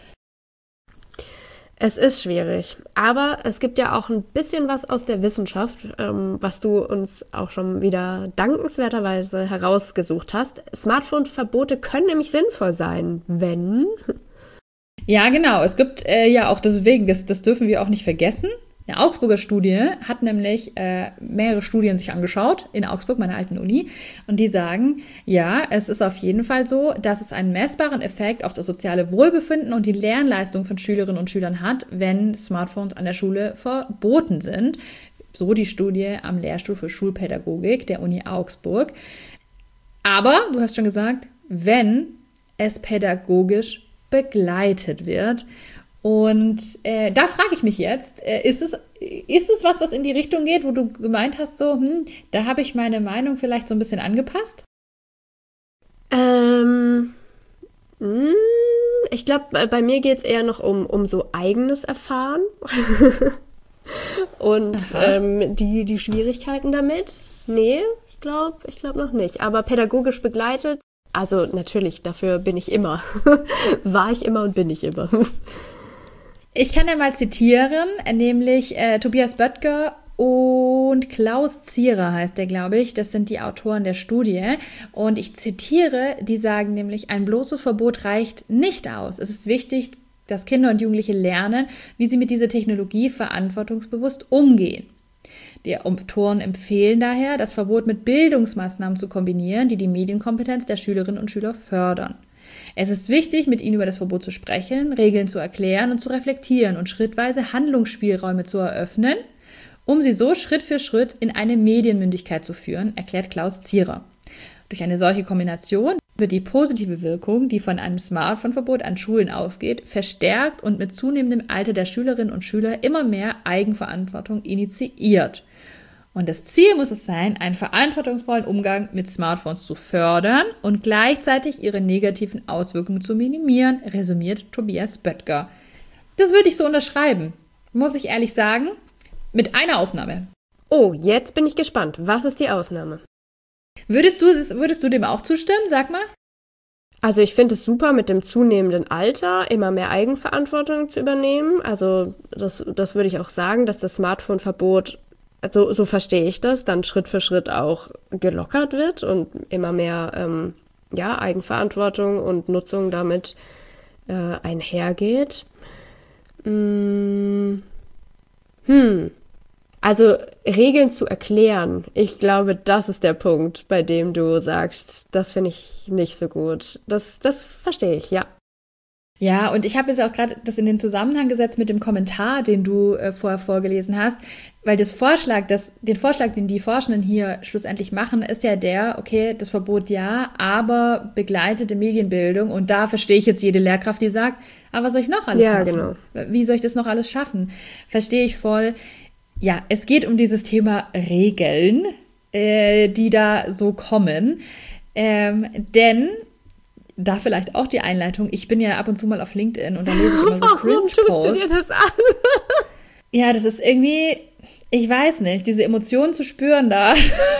Es ist schwierig, aber es gibt ja auch ein bisschen was aus der Wissenschaft, was du uns auch schon wieder dankenswerterweise herausgesucht hast. Smartphone-Verbote können nämlich sinnvoll sein, wenn... Ja, genau. Es gibt ja auch deswegen, das dürfen wir auch nicht vergessen. Eine Augsburger Studie hat nämlich mehrere Studien sich angeschaut, in Augsburg, meiner alten Uni, und die sagen, ja, es ist auf jeden Fall so, dass es einen messbaren Effekt auf das soziale Wohlbefinden und die Lernleistung von Schülerinnen und Schülern hat, wenn Smartphones an der Schule verboten sind. So die Studie am Lehrstuhl für Schulpädagogik der Uni Augsburg. Aber, du hast schon gesagt, wenn es pädagogisch begleitet wird. Und da frage ich mich jetzt, ist es was in die Richtung geht, wo du gemeint hast, so, da habe ich meine Meinung vielleicht so ein bisschen angepasst? Ich glaube, bei mir geht es eher noch um so eigenes Erfahren und die Schwierigkeiten damit. Nee, ich glaube noch nicht. Aber pädagogisch begleitet, also natürlich, dafür bin ich immer. War ich immer und bin ich immer. Ich kann ja mal zitieren, nämlich Tobias Böttger und Klaus Zierer heißt der, glaube ich. Das sind die Autoren der Studie. Und ich zitiere, die sagen nämlich, ein bloßes Verbot reicht nicht aus. Es ist wichtig, dass Kinder und Jugendliche lernen, wie sie mit dieser Technologie verantwortungsbewusst umgehen. Die Autoren empfehlen daher, das Verbot mit Bildungsmaßnahmen zu kombinieren, die die Medienkompetenz der Schülerinnen und Schüler fördern. Es ist wichtig, mit ihnen über das Verbot zu sprechen, Regeln zu erklären und zu reflektieren und schrittweise Handlungsspielräume zu eröffnen, um sie so Schritt für Schritt in eine Medienmündigkeit zu führen, erklärt Klaus Zierer. Durch eine solche Kombination wird die positive Wirkung, die von einem Smartphone-Verbot an Schulen ausgeht, verstärkt und mit zunehmendem Alter der Schülerinnen und Schüler immer mehr Eigenverantwortung initiiert. Und das Ziel muss es sein, einen verantwortungsvollen Umgang mit Smartphones zu fördern und gleichzeitig ihre negativen Auswirkungen zu minimieren, resümiert Tobias Böttger. Das würde ich so unterschreiben, muss ich ehrlich sagen, mit einer Ausnahme. Oh, jetzt bin ich gespannt. Was ist die Ausnahme? Würdest du dem auch zustimmen? Sag mal. Also ich finde es super, mit dem zunehmenden Alter immer mehr Eigenverantwortung zu übernehmen. Also das würde ich auch sagen, dass das Smartphone-Verbot, also so verstehe ich das, dann Schritt für Schritt auch gelockert wird und immer mehr Eigenverantwortung und Nutzung damit einhergeht. Also Regeln zu erklären, ich glaube, das ist der Punkt, bei dem du sagst, das finde ich nicht so gut. Das verstehe ich, ja. Ja, und ich habe jetzt auch gerade das in den Zusammenhang gesetzt mit dem Kommentar, den du vorher vorgelesen hast, weil den Vorschlag, den die Forschenden hier schlussendlich machen, ist ja okay, das Verbot ja, aber begleitete Medienbildung, und da verstehe ich jetzt jede Lehrkraft, die sagt, aber was soll ich noch alles machen? Genau. Wie soll ich das noch alles schaffen? Verstehe ich voll. Ja, es geht um dieses Thema Regeln, die da so kommen, denn da vielleicht auch die Einleitung. Ich bin ja ab und zu mal auf LinkedIn und da lese ich immer so Cringe-Posts. Warum tust du dir das an? Ja, das ist irgendwie, ich weiß nicht, diese Emotionen zu spüren da.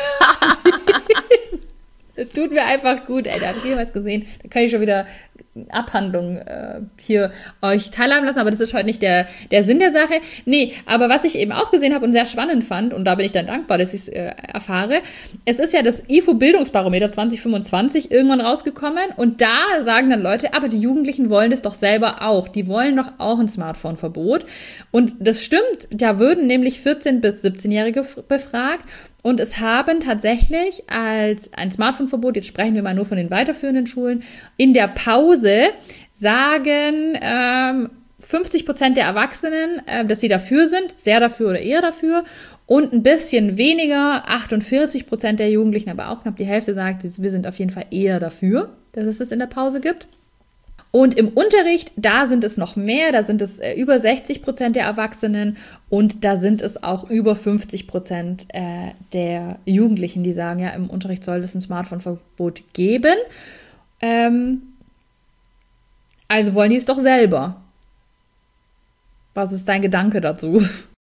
Es tut mir einfach gut, ey, da habe ich wieder was gesehen. Da kann ich schon wieder Abhandlung hier euch teilhaben lassen, aber das ist heute nicht der Sinn der Sache. Nee, aber was ich eben auch gesehen habe und sehr spannend fand, und da bin ich dann dankbar, dass ich es erfahre, es ist ja das IFO-Bildungsbarometer 2025 irgendwann rausgekommen, und da sagen dann Leute, aber die Jugendlichen wollen das doch selber auch. Die wollen doch auch ein Smartphone-Verbot. Und das stimmt, da würden nämlich 14- bis 17-Jährige befragt. Und es haben tatsächlich als ein Smartphone-Verbot, jetzt sprechen wir mal nur von den weiterführenden Schulen, in der Pause sagen 50% der Erwachsenen, dass sie dafür sind, sehr dafür oder eher dafür, und ein bisschen weniger, 48% der Jugendlichen, aber auch knapp die Hälfte sagt, wir sind auf jeden Fall eher dafür, dass es das in der Pause gibt. Und im Unterricht, da sind es noch mehr, da sind es über 60% der Erwachsenen, und da sind es auch über 50% der Jugendlichen, die sagen, ja, im Unterricht soll es ein Smartphone-Verbot geben. Also wollen die es doch selber. Was ist dein Gedanke dazu?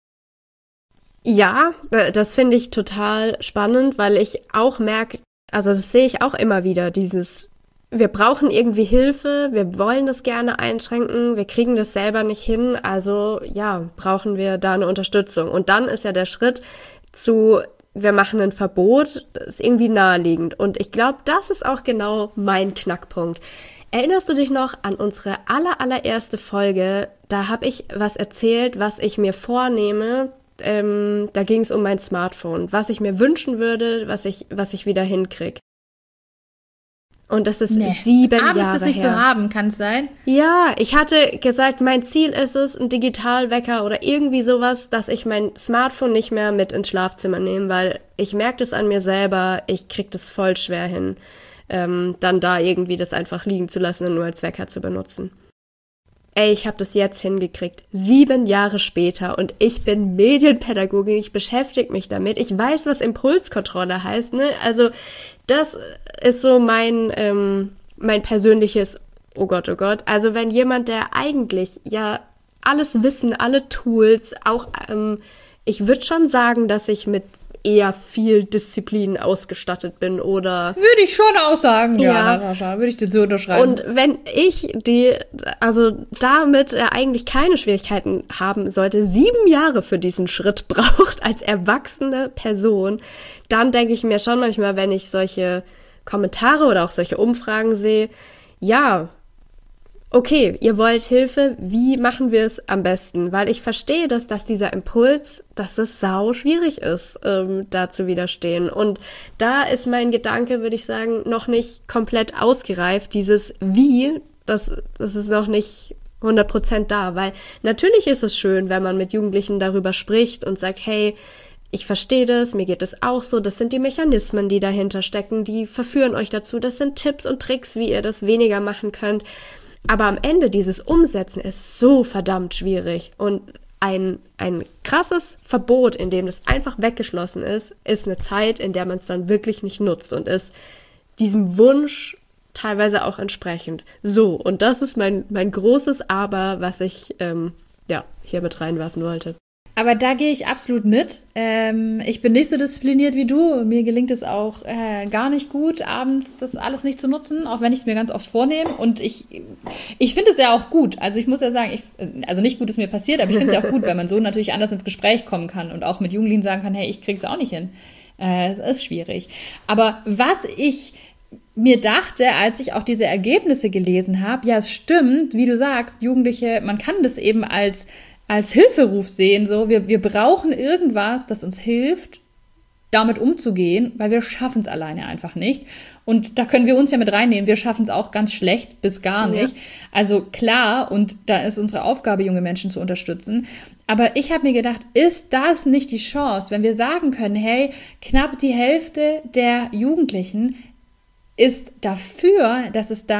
Ja, das finde ich total spannend, weil ich auch merke, also das sehe ich auch immer wieder, wir brauchen irgendwie Hilfe, wir wollen das gerne einschränken, wir kriegen das selber nicht hin, also ja, brauchen wir da eine Unterstützung. Und dann ist ja der Schritt wir machen ein Verbot, ist irgendwie naheliegend. Und ich glaube, das ist auch genau mein Knackpunkt. Erinnerst du dich noch an unsere allererste Folge? Da habe ich was erzählt, was ich mir vornehme. Da ging es um mein Smartphone, was ich mir wünschen würde, was ich wieder hinkriege. Und das ist 7 Jahre her. Abends das nicht zu haben, kann es sein? Ja, ich hatte gesagt, mein Ziel ist es, ein Digitalwecker oder irgendwie sowas, dass ich mein Smartphone nicht mehr mit ins Schlafzimmer nehme, weil ich merke das an mir selber, ich kriege das voll schwer hin. dann da irgendwie das einfach liegen zu lassen und nur als Wecker zu benutzen. Ey, ich habe das jetzt hingekriegt, 7 Jahre später, und ich bin Medienpädagogin, ich beschäftige mich damit, ich weiß, was Impulskontrolle heißt, ne? Also das ist so mein persönliches, oh Gott, also wenn jemand, der eigentlich ja alles Wissen, alle Tools, auch, ich würde schon sagen, dass ich mit eher viel Disziplin ausgestattet bin, oder... Würde ich schon auch sagen, ja, Natascha, würde ich dir so unterschreiben. Und wenn ich damit eigentlich keine Schwierigkeiten haben sollte, 7 Jahre für diesen Schritt braucht als erwachsene Person, dann denke ich mir schon manchmal, wenn ich solche Kommentare oder auch solche Umfragen sehe, ja, okay, ihr wollt Hilfe, wie machen wir es am besten? Weil ich verstehe, dass dieser Impuls, dass es sau schwierig ist, da zu widerstehen. Und da ist mein Gedanke, würde ich sagen, noch nicht komplett ausgereift. Dieses Wie, das ist noch nicht 100% da. Weil natürlich ist es schön, wenn man mit Jugendlichen darüber spricht und sagt, hey, ich verstehe das, mir geht es auch so, das sind die Mechanismen, die dahinter stecken, die verführen euch dazu, das sind Tipps und Tricks, wie ihr das weniger machen könnt. Aber am Ende dieses Umsetzen ist so verdammt schwierig, und ein krasses Verbot, in dem das einfach weggeschlossen ist eine Zeit, in der man es dann wirklich nicht nutzt und ist diesem Wunsch teilweise auch entsprechend. So, und das ist mein großes Aber, was ich hier mit reinwerfen wollte. Aber da gehe ich absolut mit. Ich bin nicht so diszipliniert wie du. Mir gelingt es auch gar nicht gut, abends das alles nicht zu nutzen, auch wenn ich es mir ganz oft vornehme. Und ich finde es ja auch gut. Also ich muss ja sagen, also nicht gut ist mir passiert, aber ich finde es ja auch gut, weil man so natürlich anders ins Gespräch kommen kann und auch mit Jugendlichen sagen kann, hey, ich kriege es auch nicht hin. Es ist schwierig. Aber was ich mir dachte, als ich auch diese Ergebnisse gelesen habe, ja, es stimmt, wie du sagst, Jugendliche, man kann das eben als Hilferuf sehen, so, wir brauchen irgendwas, das uns hilft, damit umzugehen, weil wir schaffen es alleine einfach nicht. Und da können wir uns ja mit reinnehmen, wir schaffen es auch ganz schlecht bis gar nicht. Ja. Also klar, und da ist unsere Aufgabe, junge Menschen zu unterstützen. Aber ich habe mir gedacht, ist das nicht die Chance, wenn wir sagen können, hey, knapp die Hälfte der Jugendlichen ist dafür, dass es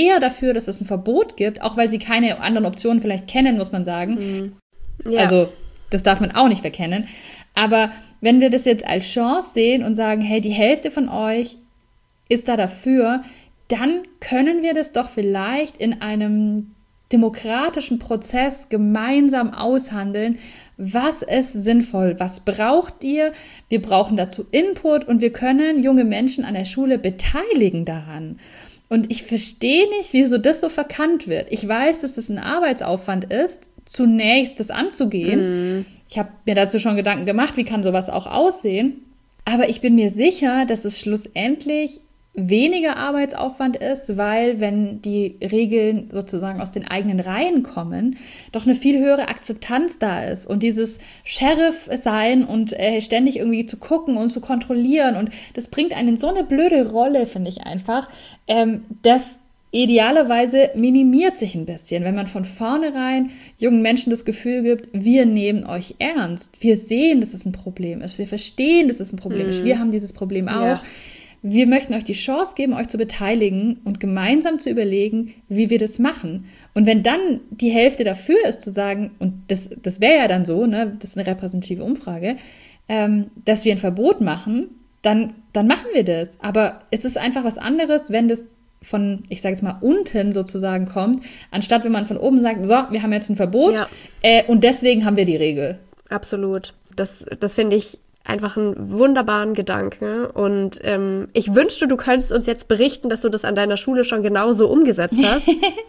ein Verbot gibt, auch weil sie keine anderen Optionen vielleicht kennen, muss man sagen. Mhm. Ja. Also das darf man auch nicht verkennen. Aber wenn wir das jetzt als Chance sehen und sagen, hey, die Hälfte von euch ist da dafür, dann können wir das doch vielleicht in einem demokratischen Prozess gemeinsam aushandeln. Was ist sinnvoll? Was braucht ihr? Wir brauchen dazu Input, und wir können junge Menschen an der Schule beteiligen daran. Und ich verstehe nicht, wieso das so verkannt wird. Ich weiß, dass das ein Arbeitsaufwand ist, zunächst das anzugehen. Mm. Ich habe mir dazu schon Gedanken gemacht, wie kann sowas auch aussehen. Aber ich bin mir sicher, dass es schlussendlich weniger Arbeitsaufwand ist, weil, wenn die Regeln sozusagen aus den eigenen Reihen kommen, doch eine viel höhere Akzeptanz da ist. Und dieses Sheriff sein und ständig irgendwie zu gucken und zu kontrollieren, und das bringt einen in so eine blöde Rolle, finde ich einfach, das idealerweise minimiert sich ein bisschen, wenn man von vornherein jungen Menschen das Gefühl gibt, wir nehmen euch ernst, wir sehen, dass es ein Problem ist, wir verstehen, dass es ein Problem ist, wir haben dieses Problem auch. Ja. Wir möchten euch die Chance geben, euch zu beteiligen und gemeinsam zu überlegen, wie wir das machen. Und wenn dann die Hälfte dafür ist, zu sagen, und das wäre ja dann so, ne, das ist eine repräsentative Umfrage, dass wir ein Verbot machen, dann machen wir das. Aber es ist einfach was anderes, wenn das von, ich sage jetzt mal, unten sozusagen kommt, anstatt wenn man von oben sagt, so, wir haben jetzt ein Verbot, und deswegen haben wir die Regel. Absolut. Das finde ich einfach einen wunderbaren Gedanken, und ich wünschte, du könntest uns jetzt berichten, dass du das an deiner Schule schon genauso umgesetzt hast.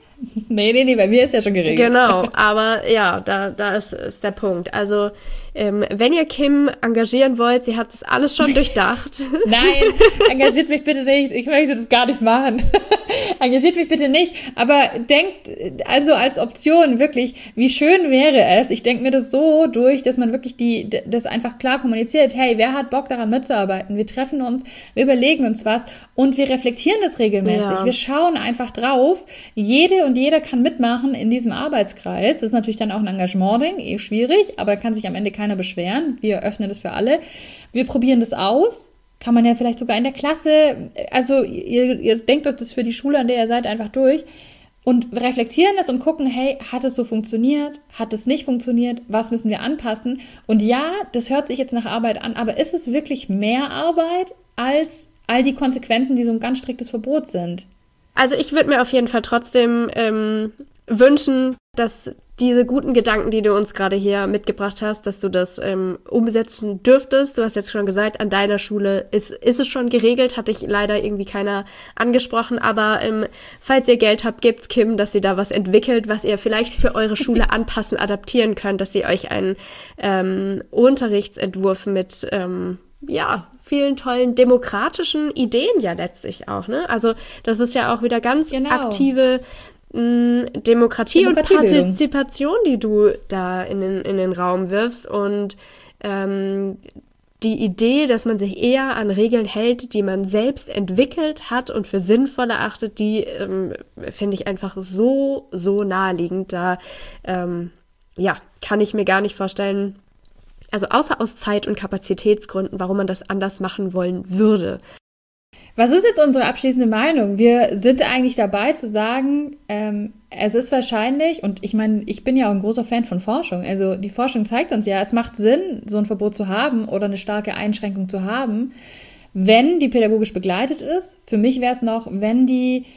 Nee, bei mir ist ja schon geregelt. Genau, aber ja, da ist der Punkt. Also, wenn ihr Kim engagieren wollt, sie hat das alles schon durchdacht. Nein, engagiert mich bitte nicht. Ich möchte das gar nicht machen. Engagiert mich bitte nicht. Aber denkt also als Option wirklich, wie schön wäre es. Ich denke mir das so durch, dass man wirklich das einfach klar kommuniziert. Hey, wer hat Bock daran mitzuarbeiten? Wir treffen uns, wir überlegen uns was und wir reflektieren das regelmäßig. Ja. Wir schauen einfach drauf. Jede und jeder kann mitmachen in diesem Arbeitskreis. Das ist natürlich dann auch ein Engagement-Ding, schwierig, aber kann sich am Ende keiner beschweren. Wir öffnen das für alle. Wir probieren das aus. kann man ja vielleicht sogar in der Klasse, also ihr denkt euch das für die Schule, an der ihr seid, einfach durch und reflektieren das und gucken, hey, hat es so funktioniert? Hat es nicht funktioniert? Was müssen wir anpassen? Und ja, das hört sich jetzt nach Arbeit an, aber ist es wirklich mehr Arbeit als all die Konsequenzen, die so ein ganz striktes Verbot sind? Also ich würde mir auf jeden Fall trotzdem wünschen, dass diese guten Gedanken, die du uns gerade hier mitgebracht hast, dass du das umsetzen dürftest. Du hast jetzt schon gesagt, an deiner Schule ist es schon geregelt, hat dich leider irgendwie keiner angesprochen, aber falls ihr Geld habt, gebt's Kim, dass sie da was entwickelt, was ihr vielleicht für eure Schule anpassen, adaptieren könnt, dass sie euch einen Unterrichtsentwurf mit vielen tollen demokratischen Ideen ja letztlich auch, ne? Also das ist ja auch wieder ganz aktive Demokratie und Partizipation, die du da in den Raum wirfst und die Idee, dass man sich eher an Regeln hält, die man selbst entwickelt hat und für sinnvoll erachtet, die finde ich einfach so naheliegend. Da kann ich mir gar nicht vorstellen, also außer aus Zeit- und Kapazitätsgründen, warum man das anders machen wollen würde. Was ist jetzt unsere abschließende Meinung? Wir sind eigentlich dabei zu sagen, es ist wahrscheinlich, und ich meine, ich bin ja auch ein großer Fan von Forschung, also die Forschung zeigt uns ja, es macht Sinn, so ein Verbot zu haben oder eine starke Einschränkung zu haben, wenn die pädagogisch begleitet ist. Für mich wäre es noch, wenn die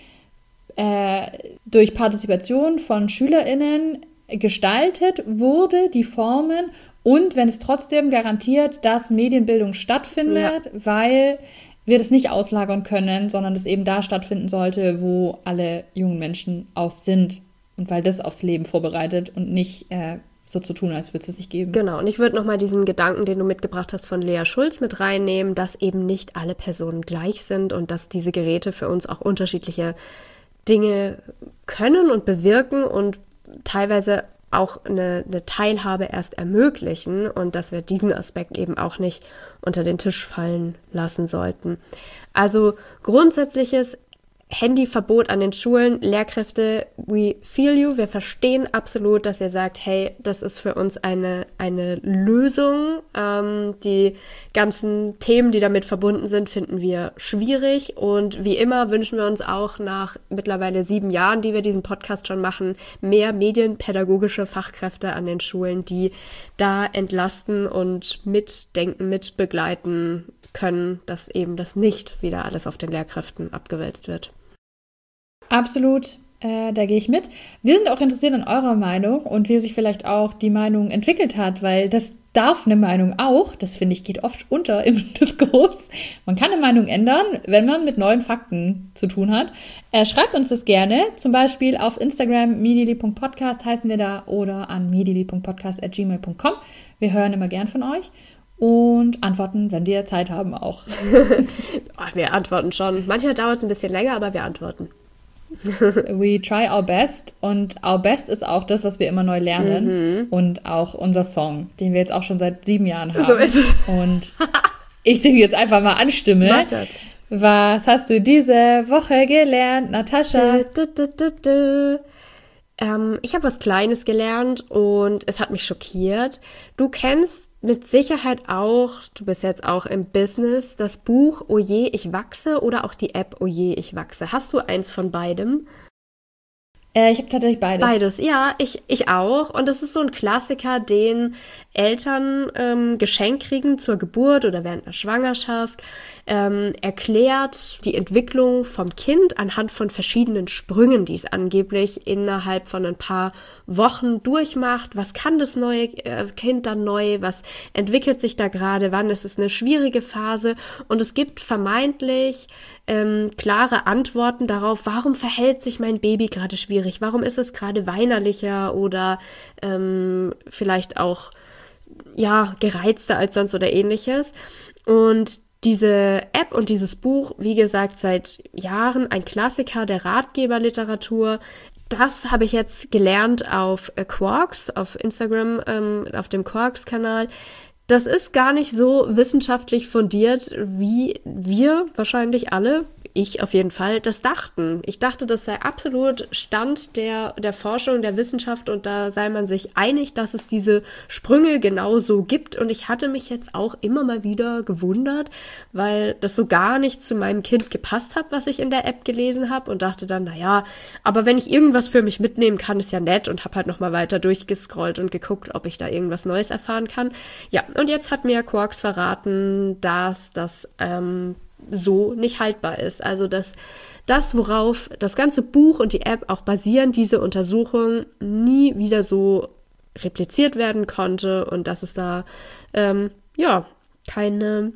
durch Partizipation von SchülerInnen gestaltet wurde, die Formen, und wenn es trotzdem garantiert, dass Medienbildung stattfindet, weil wir das nicht auslagern können, sondern das eben da stattfinden sollte, wo alle jungen Menschen auch sind. Und weil das aufs Leben vorbereitet und nicht so zu tun, als würde es nicht geben. Genau, und ich würde nochmal diesen Gedanken, den du mitgebracht hast von Lea Schulz mit reinnehmen, dass eben nicht alle Personen gleich sind und dass diese Geräte für uns auch unterschiedliche Dinge können und bewirken und teilweise auch eine Teilhabe erst ermöglichen und dass wir diesen Aspekt eben auch nicht unter den Tisch fallen lassen sollten. Also grundsätzliches Handyverbot an den Schulen, Lehrkräfte, we feel you, wir verstehen absolut, dass ihr sagt, hey, das ist für uns eine Lösung. Die ganzen Themen, die damit verbunden sind, finden wir schwierig und wie immer wünschen wir uns auch nach mittlerweile 7 Jahren, die wir diesen Podcast schon machen, mehr medienpädagogische Fachkräfte an den Schulen, die da entlasten und mitdenken, mitbegleiten können, dass eben das nicht wieder alles auf den Lehrkräften abgewälzt wird. Absolut, da gehe ich mit. Wir sind auch interessiert an eurer Meinung und wie sich vielleicht auch die Meinung entwickelt hat, weil das darf eine Meinung auch, das finde ich geht oft unter im Diskurs. Man kann eine Meinung ändern, wenn man mit neuen Fakten zu tun hat. Schreibt uns das gerne, zum Beispiel auf Instagram, midili.podcast heißen wir da oder an midili.podcast@gmail.com. Wir hören immer gern von euch. Und antworten, wenn wir Zeit haben, auch. Wir antworten schon. Manchmal dauert es ein bisschen länger, aber wir antworten. We try our best. Und our best ist auch das, was wir immer neu lernen. Und auch unser Song, den wir jetzt auch schon seit 7 Jahren haben. So ist es. Und ich den jetzt einfach mal anstimme. Was hast du diese Woche gelernt, Natascha? Ich habe was Kleines gelernt und es hat mich schockiert. Du kennst mit Sicherheit auch, du bist jetzt auch im Business, das Buch Oh je, ich wachse oder auch die App Oh je, ich wachse. Hast du eins von beidem? Ich habe tatsächlich beides. Beides, ja, ich auch. Und das ist so ein Klassiker, den Eltern geschenkt kriegen zur Geburt oder während der Schwangerschaft. Erklärt die Entwicklung vom Kind anhand von verschiedenen Sprüngen, die es angeblich innerhalb von ein paar Wochen durchmacht. Was kann das neue Kind dann neu? Was entwickelt sich da gerade? Wann ist es eine schwierige Phase? Und es gibt vermeintlich klare Antworten darauf, warum verhält sich mein Baby gerade schwierig? Warum ist es gerade weinerlicher oder vielleicht auch gereizter als sonst oder ähnliches? Und diese App und dieses Buch, wie gesagt, seit Jahren ein Klassiker der Ratgeberliteratur. Das habe ich jetzt gelernt auf Quarks, auf Instagram, auf dem Quarks-Kanal. Das ist gar nicht so wissenschaftlich fundiert, wie wir wahrscheinlich alle ich auf jeden Fall, das dachten. Ich dachte, das sei absolut Stand der Forschung, der Wissenschaft und da sei man sich einig, dass es diese Sprünge genauso gibt. Und ich hatte mich jetzt auch immer mal wieder gewundert, weil das so gar nicht zu meinem Kind gepasst hat, was ich in der App gelesen habe und dachte dann, naja, aber wenn ich irgendwas für mich mitnehmen kann, ist ja nett und habe halt nochmal weiter durchgescrollt und geguckt, ob ich da irgendwas Neues erfahren kann. Ja, und jetzt hat mir Quarks verraten, dass das so nicht haltbar ist. Also, dass das, worauf das ganze Buch und die App auch basieren, diese Untersuchung nie wieder so repliziert werden konnte und dass es da, keine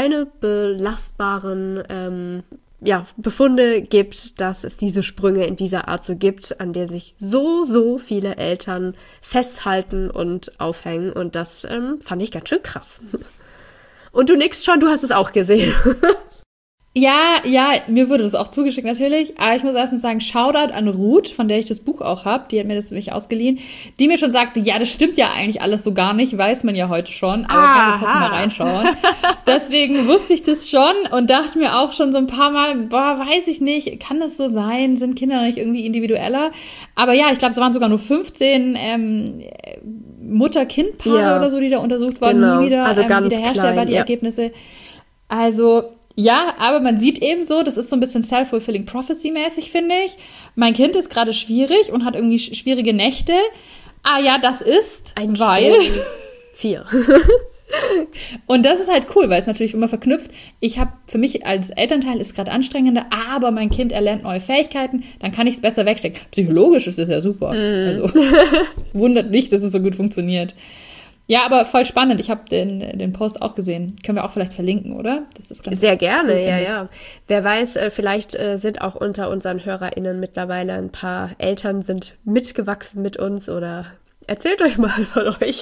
belastbaren Befunde gibt, dass es diese Sprünge in dieser Art so gibt, an der sich so viele Eltern festhalten und aufhängen. Und das fand ich ganz schön krass. Und du nickst schon, du hast es auch gesehen. Ja, mir wurde das auch zugeschickt natürlich, aber ich muss erstmal sagen, Shoutout an Ruth, von der ich das Buch auch habe, die hat mir das nämlich ausgeliehen, die mir schon sagte, ja, das stimmt ja eigentlich alles so gar nicht, weiß man ja heute schon, aber kann ich trotzdem mal reinschauen. Deswegen wusste ich das schon und dachte mir auch schon so ein paar Mal, weiß ich nicht, kann das so sein, sind Kinder nicht irgendwie individueller? Aber ja, ich glaube, es waren sogar nur 15 Mutter-Kind-Paare oder so, die da untersucht wurden, nie wieder also ganz wiederherstellbar, die Ergebnisse. Also ja, aber man sieht eben so, das ist so ein bisschen self-fulfilling prophecy-mäßig, finde ich. Mein Kind ist gerade schwierig und hat irgendwie schwierige Nächte. Ah ja, das ist, weil 4. Und das ist halt cool, weil es natürlich immer verknüpft. Ich habe für mich als Elternteil ist gerade anstrengender, aber mein Kind erlernt neue Fähigkeiten, dann kann ich es besser wegstecken. Psychologisch ist das ja super. Also wundert nicht, dass es so gut funktioniert. Ja, aber voll spannend. Ich habe den Post auch gesehen. Können wir auch vielleicht verlinken, oder? Das ist ganz sehr gerne, cool, ja. Wer weiß, vielleicht sind auch unter unseren HörerInnen mittlerweile ein paar Eltern sind mitgewachsen mit uns oder erzählt euch mal von euch.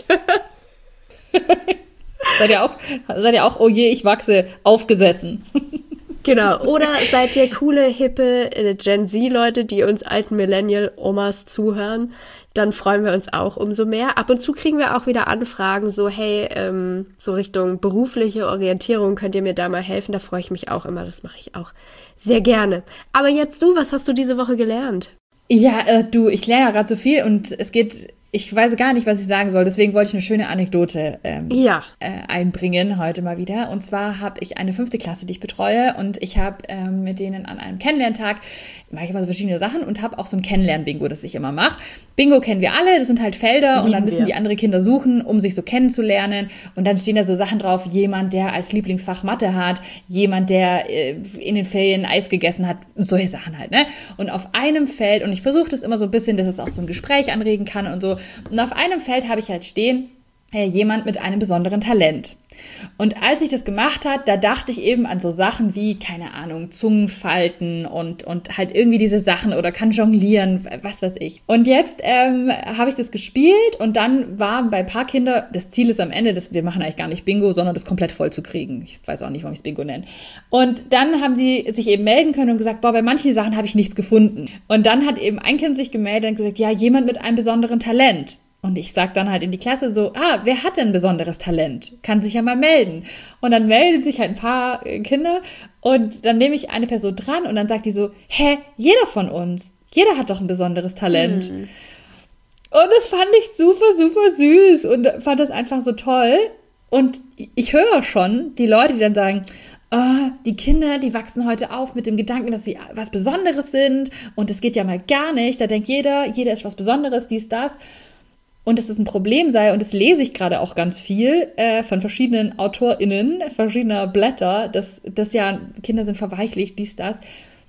Seid ihr auch, oh je, ich wachse, aufgesessen. Genau, oder seid ihr coole, hippe Gen Z-Leute, die uns alten Millennial-Omas zuhören, dann freuen wir uns auch umso mehr. Ab und zu kriegen wir auch wieder Anfragen, so hey, so Richtung berufliche Orientierung, könnt ihr mir da mal helfen? Da freue ich mich auch immer, das mache ich auch sehr gerne. Aber jetzt du, was hast du diese Woche gelernt? Ja, ich lerne ja gerade so viel und ich weiß gar nicht, was ich sagen soll, deswegen wollte ich eine schöne Anekdote einbringen heute mal wieder. Und zwar habe ich eine 5. Klasse, die ich betreue und ich habe mit denen an einem Kennenlerntag, mache ich immer so verschiedene Sachen und habe auch so ein Kennenlern-Bingo, das ich immer mache. Bingo kennen wir alle, das sind halt Felder und dann müssen die andere Kinder suchen, um sich so kennenzulernen und dann stehen da so Sachen drauf, jemand, der als Lieblingsfach Mathe hat, jemand, der in den Ferien Eis gegessen hat und solche Sachen halt, ne? Und auf einem Feld, und ich versuche das immer so ein bisschen, dass es auch so ein Gespräch anregen kann und so, und auf einem Feld habe ich halt stehen, jemand mit einem besonderen Talent. Und als ich das gemacht habe, da dachte ich eben an so Sachen wie, keine Ahnung, Zungenfalten und halt irgendwie diese Sachen oder kann jonglieren, was weiß ich. Und jetzt habe ich das gespielt und dann war bei ein paar Kindern, das Ziel ist am Ende, wir machen eigentlich gar nicht Bingo, sondern das komplett voll zu kriegen. Ich weiß auch nicht, warum ich es Bingo nenne. Und dann haben sie sich eben melden können und gesagt, bei manchen Sachen habe ich nichts gefunden. Und dann hat eben ein Kind sich gemeldet und gesagt, ja, jemand mit einem besonderen Talent. Und ich sage dann halt in die Klasse so, wer hat denn ein besonderes Talent? Kann sich ja mal melden. Und dann melden sich halt ein paar Kinder und dann nehme ich eine Person dran und dann sagt die so, jeder von uns, jeder hat doch ein besonderes Talent. Und das fand ich super, super süß und fand das einfach so toll. Und ich höre schon die Leute, die dann sagen, die Kinder, die wachsen heute auf mit dem Gedanken, dass sie was Besonderes sind und das geht ja mal gar nicht. Da denkt jeder ist was Besonderes, dies, das. Und dass es ein Problem sei, und das lese ich gerade auch ganz viel von verschiedenen AutorInnen, verschiedener Blätter, dass ja Kinder sind verweichlicht, dies, das.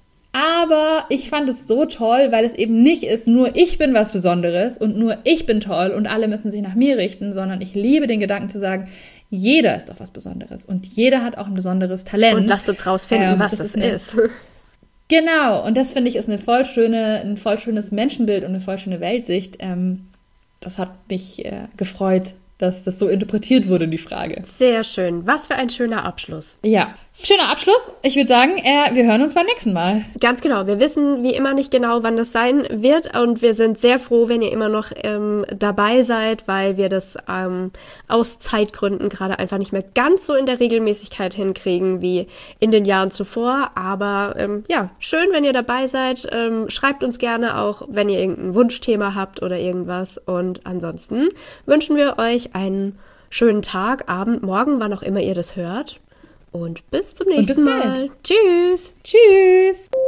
Aber ich fand es so toll, weil es eben nicht ist, nur ich bin was Besonderes und nur ich bin toll und alle müssen sich nach mir richten, sondern ich liebe den Gedanken zu sagen, jeder ist doch was Besonderes und jeder hat auch ein besonderes Talent. Und lasst uns rausfinden, was das ist. Genau, und das finde ich ist ein voll schönes Menschenbild und eine voll schöne Weltsicht. Das hat mich gefreut, dass das so interpretiert wurde, die Frage. Sehr schön. Was für ein schöner Abschluss. Ja, schöner Abschluss. Ich würde sagen, wir hören uns beim nächsten Mal. Ganz genau. Wir wissen wie immer nicht genau, wann das sein wird. Und wir sind sehr froh, wenn ihr immer noch dabei seid, weil wir das aus Zeitgründen gerade einfach nicht mehr ganz so in der Regelmäßigkeit hinkriegen wie in den Jahren zuvor. Aber ja, schön, wenn ihr dabei seid. Schreibt uns gerne auch, wenn ihr irgendein Wunschthema habt oder irgendwas. Und ansonsten wünschen wir euch einen schönen Tag, Abend, Morgen, wann auch immer ihr das hört. Und bis zum nächsten Mal. Tschüss. Tschüss.